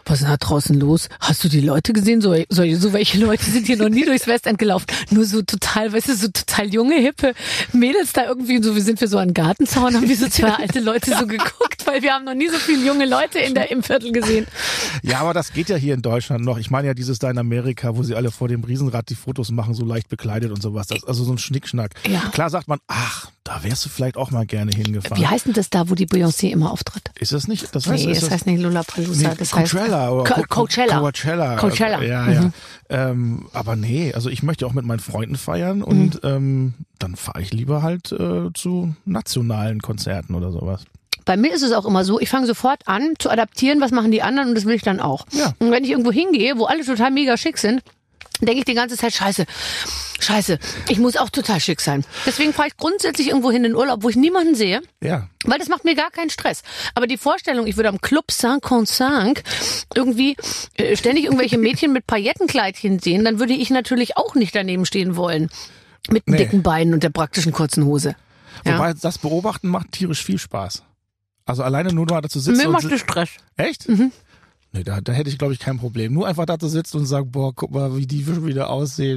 [SPEAKER 2] was ist denn da draußen los? Hast du die Leute gesehen? So, so, so welche Leute sind hier noch nie durchs Westend gelaufen? Nur so total, weißt du, so total junge, hippe Mädels da irgendwie, so, wir sind wir so an den Gartenzaun, haben wir so zwei alte Leute so geguckt, weil wir haben noch nie so viele junge Leute in der, im Viertel gesehen.
[SPEAKER 4] Ja, aber das geht ja hier in Deutschland noch. Ich meine ja dieses da in Amerika, wo sie alle vor dem Riesenrad die Fotos machen, so leicht bekleidet und sowas. Das ist also so ein Schnickschnack. Ja. Klar sagt man, ach, da wärst du vielleicht auch mal gerne hingefahren.
[SPEAKER 2] Wie heißt denn das da, wo die Beyoncé immer auftritt?
[SPEAKER 4] Ist das nicht? Das heißt,
[SPEAKER 2] nee,
[SPEAKER 4] ist
[SPEAKER 2] das
[SPEAKER 4] das
[SPEAKER 2] heißt nicht Lollapalooza.
[SPEAKER 4] Nee,
[SPEAKER 2] das
[SPEAKER 4] Coachella
[SPEAKER 2] heißt,
[SPEAKER 4] oder
[SPEAKER 2] Co Coachella.
[SPEAKER 4] Coachella.
[SPEAKER 2] Coachella.
[SPEAKER 4] Ja,
[SPEAKER 2] mhm.
[SPEAKER 4] ja. Ähm, aber nee, also ich möchte auch mit meinen Freunden feiern und mhm. ähm, dann fahre ich lieber halt äh, zu nationalen Konzerten oder sowas.
[SPEAKER 2] Bei mir ist es auch immer so, ich fange sofort an zu adaptieren, was machen die anderen und das will ich dann auch.
[SPEAKER 4] Ja.
[SPEAKER 2] Und wenn ich irgendwo hingehe, wo alle total mega schick sind, denke ich die ganze Zeit, scheiße, scheiße, ich muss auch total schick sein. Deswegen fahre ich grundsätzlich irgendwo hin in Urlaub, wo ich niemanden sehe,
[SPEAKER 4] ja.
[SPEAKER 2] weil das macht mir gar keinen Stress. Aber die Vorstellung, ich würde am Club cinquante-cinq irgendwie äh, ständig irgendwelche Mädchen mit Paillettenkleidchen sehen, dann würde ich natürlich auch nicht daneben stehen wollen. Mit den nee. dicken Beinen und der praktischen kurzen Hose. Ja?
[SPEAKER 4] Wobei das Beobachten macht tierisch viel Spaß. Also alleine nur da zu sitzen.
[SPEAKER 2] Mir macht das Stress.
[SPEAKER 4] Echt?
[SPEAKER 2] Mhm.
[SPEAKER 4] Nee, da, da hätte ich, glaube ich, kein Problem. Nur einfach da zu sitzen und sagen, boah, guck mal, wie die schon wieder aussehen.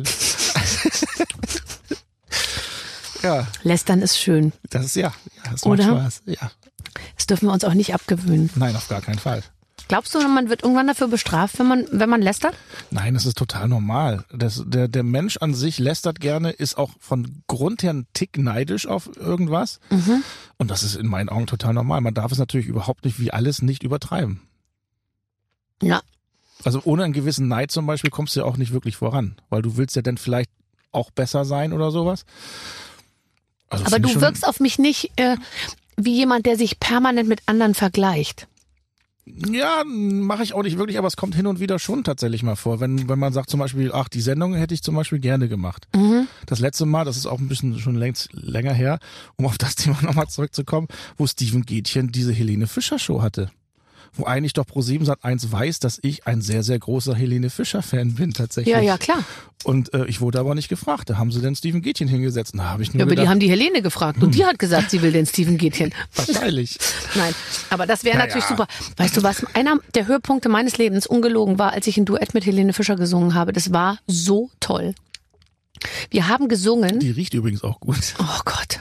[SPEAKER 4] Ja.
[SPEAKER 2] Lästern ist schön.
[SPEAKER 4] Das ist ja, ja das
[SPEAKER 2] Oder?
[SPEAKER 4] macht Spaß. Ja.
[SPEAKER 2] Das dürfen wir uns auch nicht abgewöhnen.
[SPEAKER 4] Nein, auf gar keinen Fall.
[SPEAKER 2] Glaubst du, man wird irgendwann dafür bestraft, wenn man, wenn man lästert?
[SPEAKER 4] Nein, das ist total normal. Das, der, der Mensch an sich lästert gerne, ist auch von Grund her ein Tick neidisch auf irgendwas. Mhm. Und das ist in meinen Augen total normal. Man darf es natürlich überhaupt nicht wie alles nicht übertreiben.
[SPEAKER 2] Ja.
[SPEAKER 4] Also ohne einen gewissen Neid zum Beispiel kommst du ja auch nicht wirklich voran, weil du willst ja dann vielleicht auch besser sein oder sowas. Also
[SPEAKER 2] aber du wirkst auf mich nicht äh, wie jemand, der sich permanent mit anderen vergleicht.
[SPEAKER 4] Ja, mache ich auch nicht wirklich, aber es kommt hin und wieder schon tatsächlich mal vor. Wenn, wenn man sagt zum Beispiel, ach, die Sendung hätte ich zum Beispiel gerne gemacht. Mhm. Das letzte Mal, das ist auch ein bisschen schon längst länger her, um auf das Thema nochmal zurückzukommen, wo Steven Gätchen diese Helene Fischer Show hatte. Wo eigentlich doch ProSieben Sat eins weiß, dass ich ein sehr, sehr großer Helene Fischer-Fan bin tatsächlich.
[SPEAKER 2] Ja, ja, klar.
[SPEAKER 4] Und äh, ich wurde aber nicht gefragt. Da haben sie denn Steven Gätchen hingesetzt. Da habe ich nur
[SPEAKER 2] ja, aber
[SPEAKER 4] gedacht,
[SPEAKER 2] die haben die Helene gefragt und hm. die hat gesagt, sie will den Steven Gätchen.
[SPEAKER 4] Wahrscheinlich.
[SPEAKER 2] Nein, aber das wäre
[SPEAKER 4] naja.
[SPEAKER 2] natürlich super. Weißt du was, einer der Höhepunkte meines Lebens, ungelogen, war, als ich ein Duett mit Helene Fischer gesungen habe. Das war so toll. Wir haben gesungen.
[SPEAKER 4] Die riecht übrigens auch gut.
[SPEAKER 2] Oh Gott.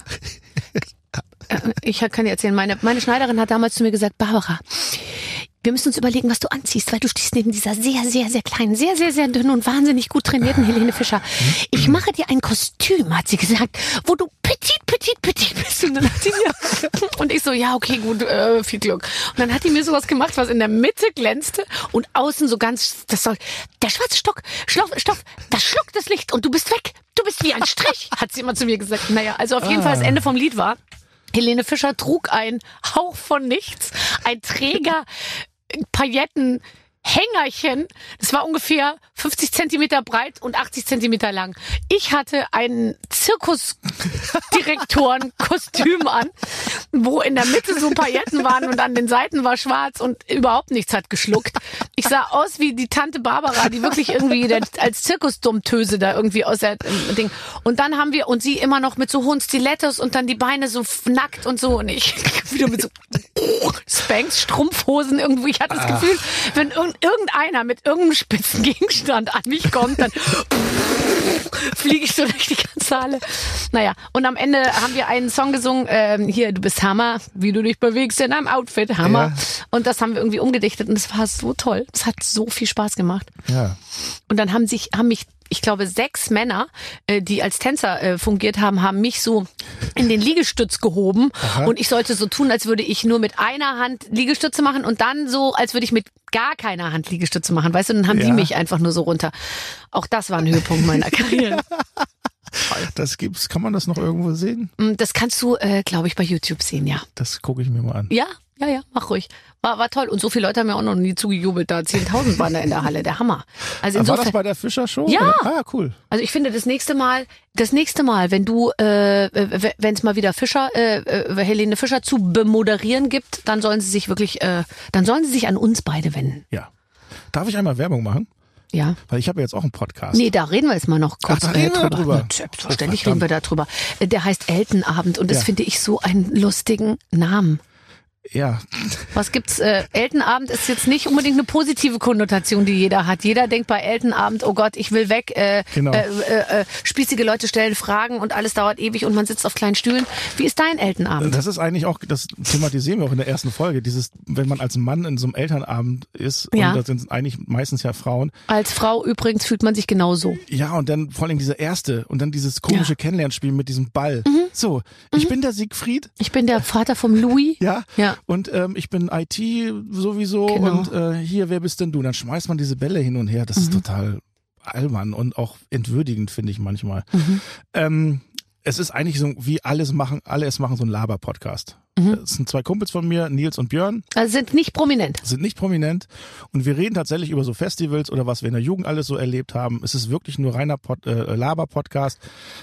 [SPEAKER 2] Ich kann dir erzählen, meine, meine Schneiderin hat damals zu mir gesagt, Barbara, wir müssen uns überlegen, was du anziehst, weil du stehst neben dieser sehr, sehr, sehr kleinen, sehr, sehr, sehr dünnen und wahnsinnig gut trainierten Helene Fischer. Ich mache dir ein Kostüm, hat sie gesagt, wo du petit, petit, petit bist. Und dann hat sie mir, und ich so, ja, okay, gut, äh, viel Glück. Und dann hat die mir sowas gemacht, was in der Mitte glänzte und außen so ganz, das soll, der schwarze Stock, Stoff, Stoff, das schluckt das Licht und du bist weg. Du bist wie ein Strich, hat sie immer zu mir gesagt. Naja, also auf jeden
[SPEAKER 4] ah.
[SPEAKER 2] Fall das Ende vom Lied war, Helene Fischer trug ein Hauch von nichts, ein Träger, Pailletten, Hängerchen. Das war ungefähr fünfzig Zentimeter breit und achtzig Zentimeter lang. Ich hatte ein Zirkusdirektoren-Kostüm an, wo in der Mitte so Pailletten waren und an den Seiten war schwarz und überhaupt nichts hat geschluckt. Ich sah aus wie die Tante Barbara, die wirklich irgendwie der, als Zirkusdomptöse da irgendwie aus der ähm, Ding. Und dann haben wir, und sie immer noch mit so hohen Stilettos und dann die Beine so nackt und so. Und ich wieder mit so Spanx, Strumpfhosen irgendwo. Ich hatte das
[SPEAKER 4] Ach.
[SPEAKER 2] Gefühl, wenn irgend, irgendeiner mit irgendeinem spitzen Gegenstand an mich kommt, dann fliege ich so durch die ganze Halle. Naja, und am Ende haben wir einen Song gesungen, ähm, hier, du bist Hammer, wie du dich bewegst in einem Outfit, Hammer. Ja. Und das haben wir irgendwie umgedichtet und es war so toll. Es hat so viel Spaß gemacht.
[SPEAKER 4] Ja.
[SPEAKER 2] Und dann haben sich, haben mich, ich glaube, sechs Männer, äh, die als Tänzer äh, fungiert haben, haben mich so in den Liegestütz gehoben. Aha. Und ich sollte so tun, als würde ich nur mit einer Hand Liegestütze machen und dann so, als würde ich mit gar keiner Hand Liegestütze machen. Weißt du, dann haben ja. die mich einfach nur so runter. Auch das war ein Höhepunkt meiner Karriere.
[SPEAKER 4] Das gibt's, kann man das noch irgendwo sehen?
[SPEAKER 2] Das kannst du, äh, glaube ich, bei YouTube sehen, ja.
[SPEAKER 4] Das gucke ich mir mal an.
[SPEAKER 2] Ja, ja, ja, mach ruhig. War, war toll. Und so viele Leute haben ja auch noch nie zugejubelt da. zehntausend waren da in der Halle. Der Hammer. Also insofern,
[SPEAKER 4] war das bei der Fischer Show?
[SPEAKER 2] Ja.
[SPEAKER 4] Ah, cool.
[SPEAKER 2] Also ich finde, das nächste Mal, das nächste Mal, wenn du, äh, wenn es mal wieder Fischer, äh, Helene Fischer zu bemoderieren gibt, dann sollen sie sich wirklich, äh, dann sollen sie sich an uns beide wenden.
[SPEAKER 4] Ja. Darf ich einmal Werbung machen?
[SPEAKER 2] Ja.
[SPEAKER 4] Weil ich habe ja jetzt auch einen Podcast.
[SPEAKER 2] Nee, da reden wir jetzt mal noch kurz
[SPEAKER 4] Ach, da reden wir
[SPEAKER 2] drüber.
[SPEAKER 4] drüber.
[SPEAKER 2] Ja, selbstverständlich oh, reden wir da drüber. Der heißt Eltenabend und das
[SPEAKER 4] ja.
[SPEAKER 2] finde ich so einen lustigen Namen.
[SPEAKER 4] Ja.
[SPEAKER 2] Was gibt's? Äh, Elternabend ist jetzt nicht unbedingt eine positive Konnotation, die jeder hat. Jeder denkt bei Elternabend, oh Gott, ich will weg. Äh,
[SPEAKER 4] Genau.
[SPEAKER 2] äh, äh, äh, spießige Leute stellen Fragen und alles dauert ewig und man sitzt auf kleinen Stühlen. Wie ist dein Elternabend?
[SPEAKER 4] Das ist eigentlich auch, das thematisieren wir auch in der ersten Folge, dieses, wenn man als Mann in so einem Elternabend ist,
[SPEAKER 2] Ja.
[SPEAKER 4] und das sind eigentlich meistens ja Frauen.
[SPEAKER 2] Als Frau übrigens fühlt man sich genauso.
[SPEAKER 4] Ja, und dann vor allem diese erste und dann dieses komische
[SPEAKER 2] Ja.
[SPEAKER 4] Kennenlernspiel mit diesem Ball. So, ich bin der Siegfried.
[SPEAKER 2] Ich bin der Vater vom Louis.
[SPEAKER 4] Ja.
[SPEAKER 2] Ja.
[SPEAKER 4] Und ähm, ich bin I T sowieso
[SPEAKER 2] Genau.
[SPEAKER 4] und äh, hier, wer bist denn du? Dann schmeißt man diese Bälle hin und her. Das ist total albern und auch entwürdigend, finde ich manchmal. Ähm, es ist eigentlich so, wie alles machen, alle es machen, so ein Laber-Podcast. Das sind zwei Kumpels von mir, Nils und Björn,
[SPEAKER 2] Also sind nicht prominent.
[SPEAKER 4] sind nicht prominent und wir reden tatsächlich über so Festivals oder was wir in der Jugend alles so erlebt haben. Es ist wirklich nur reiner Pod, äh, Laber-Podcast.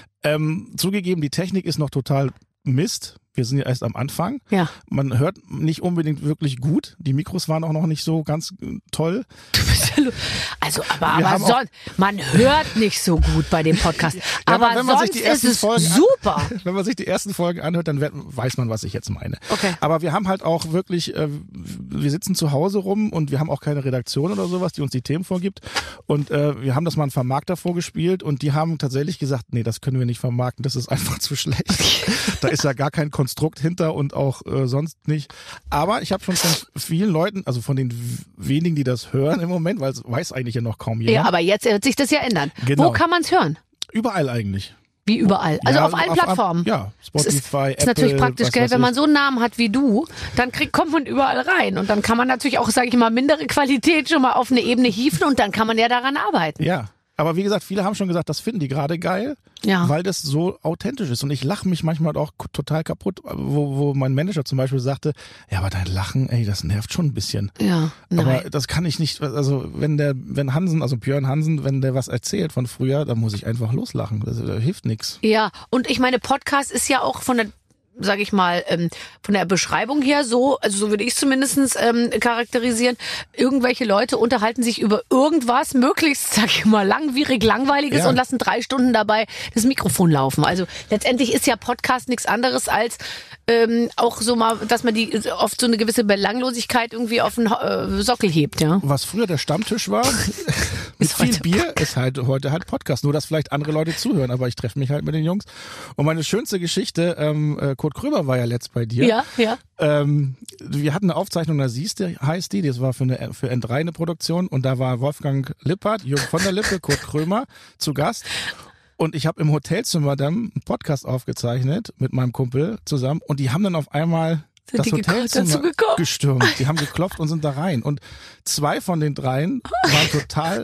[SPEAKER 4] Ähm, zugegeben, die Technik ist noch total Mist. Wir sind ja erst am Anfang.
[SPEAKER 2] Ja.
[SPEAKER 4] Man hört nicht unbedingt wirklich gut. Die Mikros waren auch noch nicht so ganz äh, toll.
[SPEAKER 2] Du bist ja lu- Also, aber,
[SPEAKER 4] Wir
[SPEAKER 2] aber
[SPEAKER 4] haben auch-
[SPEAKER 2] sonst, man hört nicht so gut bei dem Podcast. aber
[SPEAKER 4] aber wenn man sich
[SPEAKER 2] sonst
[SPEAKER 4] die ersten
[SPEAKER 2] ist es
[SPEAKER 4] Folgen an-
[SPEAKER 2] super.
[SPEAKER 4] Wenn man sich die ersten Folgen anhört, dann wird, weiß man, was ich jetzt meine.
[SPEAKER 2] Okay.
[SPEAKER 4] Aber wir haben halt auch wirklich, äh, wir sitzen zu Hause rum und wir haben auch keine Redaktion oder sowas, die uns die Themen vorgibt. Und äh, wir haben das mal einen Vermarkter vorgespielt und die haben tatsächlich gesagt, nee, das können wir nicht vermarkten, das ist einfach zu schlecht. Da ist ja gar kein Konstrukt hinter und auch äh, sonst nicht. Aber ich habe schon von vielen Leuten, also von den w- wenigen, die das hören im Moment, weil es weiß eigentlich ja noch kaum jemand.
[SPEAKER 2] Ja, aber jetzt wird sich das ja ändern.
[SPEAKER 4] Genau.
[SPEAKER 2] Wo kann man es hören?
[SPEAKER 4] Überall eigentlich.
[SPEAKER 2] Wie überall. Also
[SPEAKER 4] Ja,
[SPEAKER 2] auf allen Plattformen.
[SPEAKER 4] Ja,
[SPEAKER 2] Es
[SPEAKER 4] Spotify,
[SPEAKER 2] ist,
[SPEAKER 4] Apple.
[SPEAKER 2] ist natürlich praktisch,
[SPEAKER 4] was
[SPEAKER 2] gell,
[SPEAKER 4] weiß
[SPEAKER 2] wenn man
[SPEAKER 4] ich.
[SPEAKER 2] so einen Namen hat wie du, dann kriegt, kommt man überall rein. Und dann kann man natürlich auch, sage ich mal, mindere Qualität schon mal auf eine Ebene hieven und dann kann man ja daran arbeiten.
[SPEAKER 4] Ja, aber wie gesagt, viele haben schon gesagt, das finden die gerade geil,
[SPEAKER 2] Ja.
[SPEAKER 4] weil das so authentisch ist. Und ich lache mich manchmal auch k- total kaputt, wo, wo mein Manager zum Beispiel sagte, ja, aber dein Lachen, ey, das nervt schon ein bisschen.
[SPEAKER 2] Ja, nein.
[SPEAKER 4] Aber das kann ich nicht, also wenn der, wenn Hansen, also Björn Hansen, wenn der was erzählt von früher, dann muss ich einfach loslachen. Das, das hilft nichts.
[SPEAKER 2] Ja, und ich meine, Podcast ist ja auch von der, sage ich mal, ähm, von der Beschreibung her so, also so würde ich es zumindest ähm, charakterisieren, irgendwelche Leute unterhalten sich über irgendwas, möglichst, sag ich mal, langwierig, langweiliges
[SPEAKER 4] Ja.
[SPEAKER 2] und lassen drei Stunden dabei das Mikrofon laufen. Also letztendlich ist ja Podcast nichts anderes als ähm, auch so mal, dass man die oft so eine gewisse Belanglosigkeit irgendwie auf den äh, Sockel hebt, ja.
[SPEAKER 4] Was früher der Stammtisch war, mit
[SPEAKER 2] Ist
[SPEAKER 4] viel
[SPEAKER 2] heute
[SPEAKER 4] Bier, ist halt heute halt Podcast. Nur, dass vielleicht andere Leute zuhören, aber ich treffe mich halt mit den Jungs. Und meine schönste Geschichte, ähm, äh, Kurt Krömer war ja letzt bei dir.
[SPEAKER 2] Ja, ja.
[SPEAKER 4] Ähm, wir hatten eine Aufzeichnung, da siehst du, heißt die, das war für eine für N drei eine Produktion und da war Wolfgang Lippert, Jürgen von der Lippe, Kurt Krömer zu Gast. Und ich habe im Hotelzimmer dann einen Podcast aufgezeichnet mit meinem Kumpel zusammen und die haben dann auf einmal
[SPEAKER 2] Sind
[SPEAKER 4] das
[SPEAKER 2] die geko-
[SPEAKER 4] Hotelzimmer
[SPEAKER 2] dazugekommen?
[SPEAKER 4] gestürmt. Die haben geklopft und sind da rein. Und zwei von den dreien waren total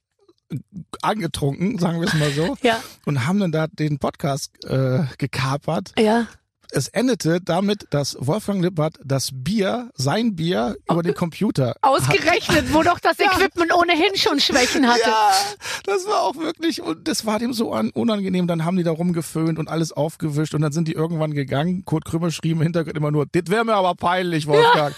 [SPEAKER 4] angetrunken, sagen wir es mal so,
[SPEAKER 2] Ja.
[SPEAKER 4] und haben dann da den Podcast äh, gekapert.
[SPEAKER 2] Ja.
[SPEAKER 4] Es endete damit, dass Wolfgang Lippert das Bier, sein Bier, über den Computer hat.
[SPEAKER 2] Ausgerechnet, wo doch das Equipment ohnehin schon Schwächen hatte.
[SPEAKER 4] Ja, das war auch wirklich, und das war dem so an, unangenehm. Dann haben die da rumgeföhnt und alles aufgewischt und dann sind die irgendwann gegangen. Kurt Krümmer schrie im Hintergrund immer nur, das wäre mir aber peinlich, Wolfgang.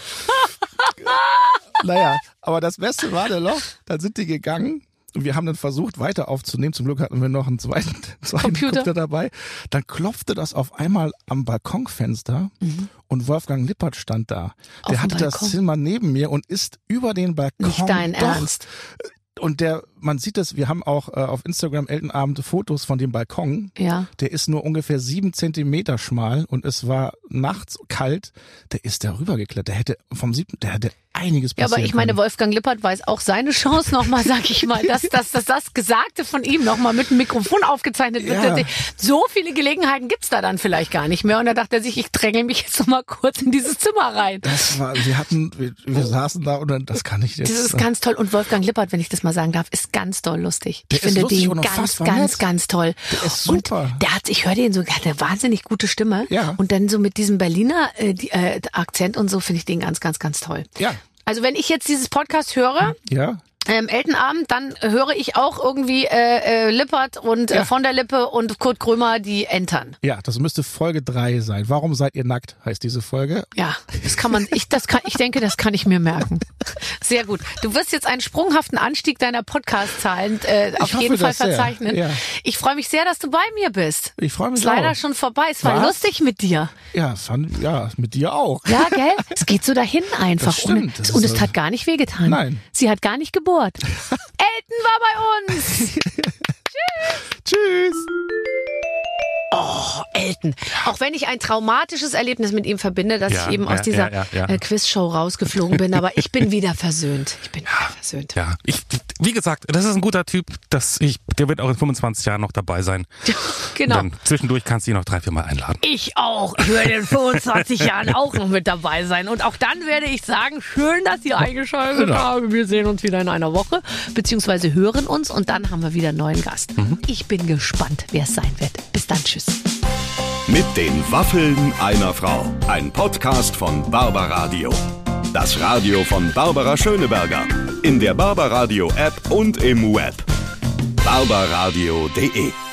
[SPEAKER 4] Naja, aber das Beste war der Loch, dann sind die gegangen. Und wir haben dann versucht, weiter aufzunehmen. Zum Glück hatten wir noch einen zweiten, zweiten
[SPEAKER 2] Computer.
[SPEAKER 4] Computer dabei. Dann klopfte das auf einmal am Balkonfenster und Wolfgang Lippert stand da.
[SPEAKER 2] Auf
[SPEAKER 4] Der
[SPEAKER 2] dem
[SPEAKER 4] hatte das
[SPEAKER 2] Balkon?
[SPEAKER 4] Zimmer neben mir und ist über den Balkon.
[SPEAKER 2] Nicht dein
[SPEAKER 4] doch,
[SPEAKER 2] Ernst.
[SPEAKER 4] Und der, man sieht das, wir haben auch äh, auf Instagram Elternabend Fotos von dem Balkon.
[SPEAKER 2] Ja.
[SPEAKER 4] Der ist nur ungefähr sieben Zentimeter schmal und es war nachts kalt. Der ist da rübergeklettert. Der hätte vom siebten, der hätte einiges
[SPEAKER 2] Ja,
[SPEAKER 4] passieren
[SPEAKER 2] aber ich meine,
[SPEAKER 4] können.
[SPEAKER 2] Wolfgang Lippert weiß auch seine Chance nochmal, sag ich mal, dass, dass, dass das Gesagte von ihm nochmal mit dem Mikrofon aufgezeichnet wird.
[SPEAKER 4] Ja.
[SPEAKER 2] So viele Gelegenheiten gibt's da dann vielleicht gar nicht mehr. Und da dachte er sich, ich drängel mich jetzt nochmal kurz in dieses Zimmer rein.
[SPEAKER 4] Das war, wir hatten, wir, wir saßen da und dann, das kann ich jetzt.
[SPEAKER 2] Das ist ganz toll. Und Wolfgang Lippert, wenn ich das mal sagen darf, ist ganz toll lustig.
[SPEAKER 4] Der
[SPEAKER 2] ich
[SPEAKER 4] ist
[SPEAKER 2] finde
[SPEAKER 4] lustig
[SPEAKER 2] den
[SPEAKER 4] und
[SPEAKER 2] ganz,
[SPEAKER 4] unfassbar
[SPEAKER 2] ganz,
[SPEAKER 4] nett.
[SPEAKER 2] ganz toll.
[SPEAKER 4] Der ist super.
[SPEAKER 2] Und der hat, ich höre den so, der hat eine wahnsinnig gute Stimme.
[SPEAKER 4] Ja.
[SPEAKER 2] Und dann so mit diesem Berliner äh, die, äh, Akzent und so finde ich den ganz, ganz, ganz toll.
[SPEAKER 4] Ja,
[SPEAKER 2] Also wenn ich jetzt dieses Podcast höre,
[SPEAKER 4] ja.
[SPEAKER 2] ähm, Elternabend, dann höre ich auch irgendwie äh, äh, Lippert und
[SPEAKER 4] Ja.
[SPEAKER 2] äh, von der Lippe und Kurt Krömer, die entern.
[SPEAKER 4] Ja, das müsste Folge drei sein. Warum seid ihr nackt, heißt diese Folge.
[SPEAKER 2] Ja, das kann man, ich, das kann, ich denke, das kann ich mir merken. Sehr gut. Du wirst jetzt einen sprunghaften Anstieg deiner Podcast-Zahlen äh, auf
[SPEAKER 4] hoffe
[SPEAKER 2] jeden Fall
[SPEAKER 4] das sehr.
[SPEAKER 2] verzeichnen.
[SPEAKER 4] Ja.
[SPEAKER 2] Ich freue mich sehr, dass du bei mir bist.
[SPEAKER 4] Ich freue mich
[SPEAKER 2] Ist leider
[SPEAKER 4] auch.
[SPEAKER 2] schon vorbei. Es war
[SPEAKER 4] Was?
[SPEAKER 2] lustig mit dir.
[SPEAKER 4] Ja, fand, ja, mit dir auch.
[SPEAKER 2] Ja, gell? Es geht so dahin einfach.
[SPEAKER 4] Das stimmt.
[SPEAKER 2] Ohne,
[SPEAKER 4] Das
[SPEAKER 2] und
[SPEAKER 4] ist
[SPEAKER 2] es
[SPEAKER 4] so-
[SPEAKER 2] hat gar nicht wehgetan.
[SPEAKER 4] Nein.
[SPEAKER 2] Sie hat gar nicht gebohrt. Elton war bei uns.
[SPEAKER 4] Tschüss.
[SPEAKER 2] Oh, Elton. Auch wenn ich ein traumatisches Erlebnis mit ihm verbinde, dass
[SPEAKER 3] Ja,
[SPEAKER 2] ich eben
[SPEAKER 3] ja,
[SPEAKER 2] aus dieser
[SPEAKER 3] ja, ja, ja.
[SPEAKER 2] äh, Quizshow rausgeflogen bin, aber ich bin wieder versöhnt. Ich bin wieder versöhnt.
[SPEAKER 3] Ja, ich, wie gesagt, das ist ein guter Typ. Das ich, der wird auch in fünfundzwanzig Jahren noch dabei sein.
[SPEAKER 2] Genau.
[SPEAKER 3] Und dann zwischendurch kannst du ihn noch drei, vier Mal einladen.
[SPEAKER 2] Ich auch. Ich werde in fünfundzwanzig Jahren auch noch mit dabei sein. Und auch dann werde ich sagen, schön, dass ihr eingeschaltet
[SPEAKER 3] Genau.
[SPEAKER 2] habt. Wir sehen uns wieder in einer Woche, beziehungsweise hören uns und dann haben wir wieder einen neuen Gast.
[SPEAKER 3] Mhm.
[SPEAKER 2] Ich bin gespannt, wer es sein wird. Bis dann, tschüss.
[SPEAKER 1] Mit den Waffeln einer Frau. Ein Podcast von Barbaradio. Das Radio von Barbara Schöneberger. In der Barbaradio App und im Web. barbaradio punkt de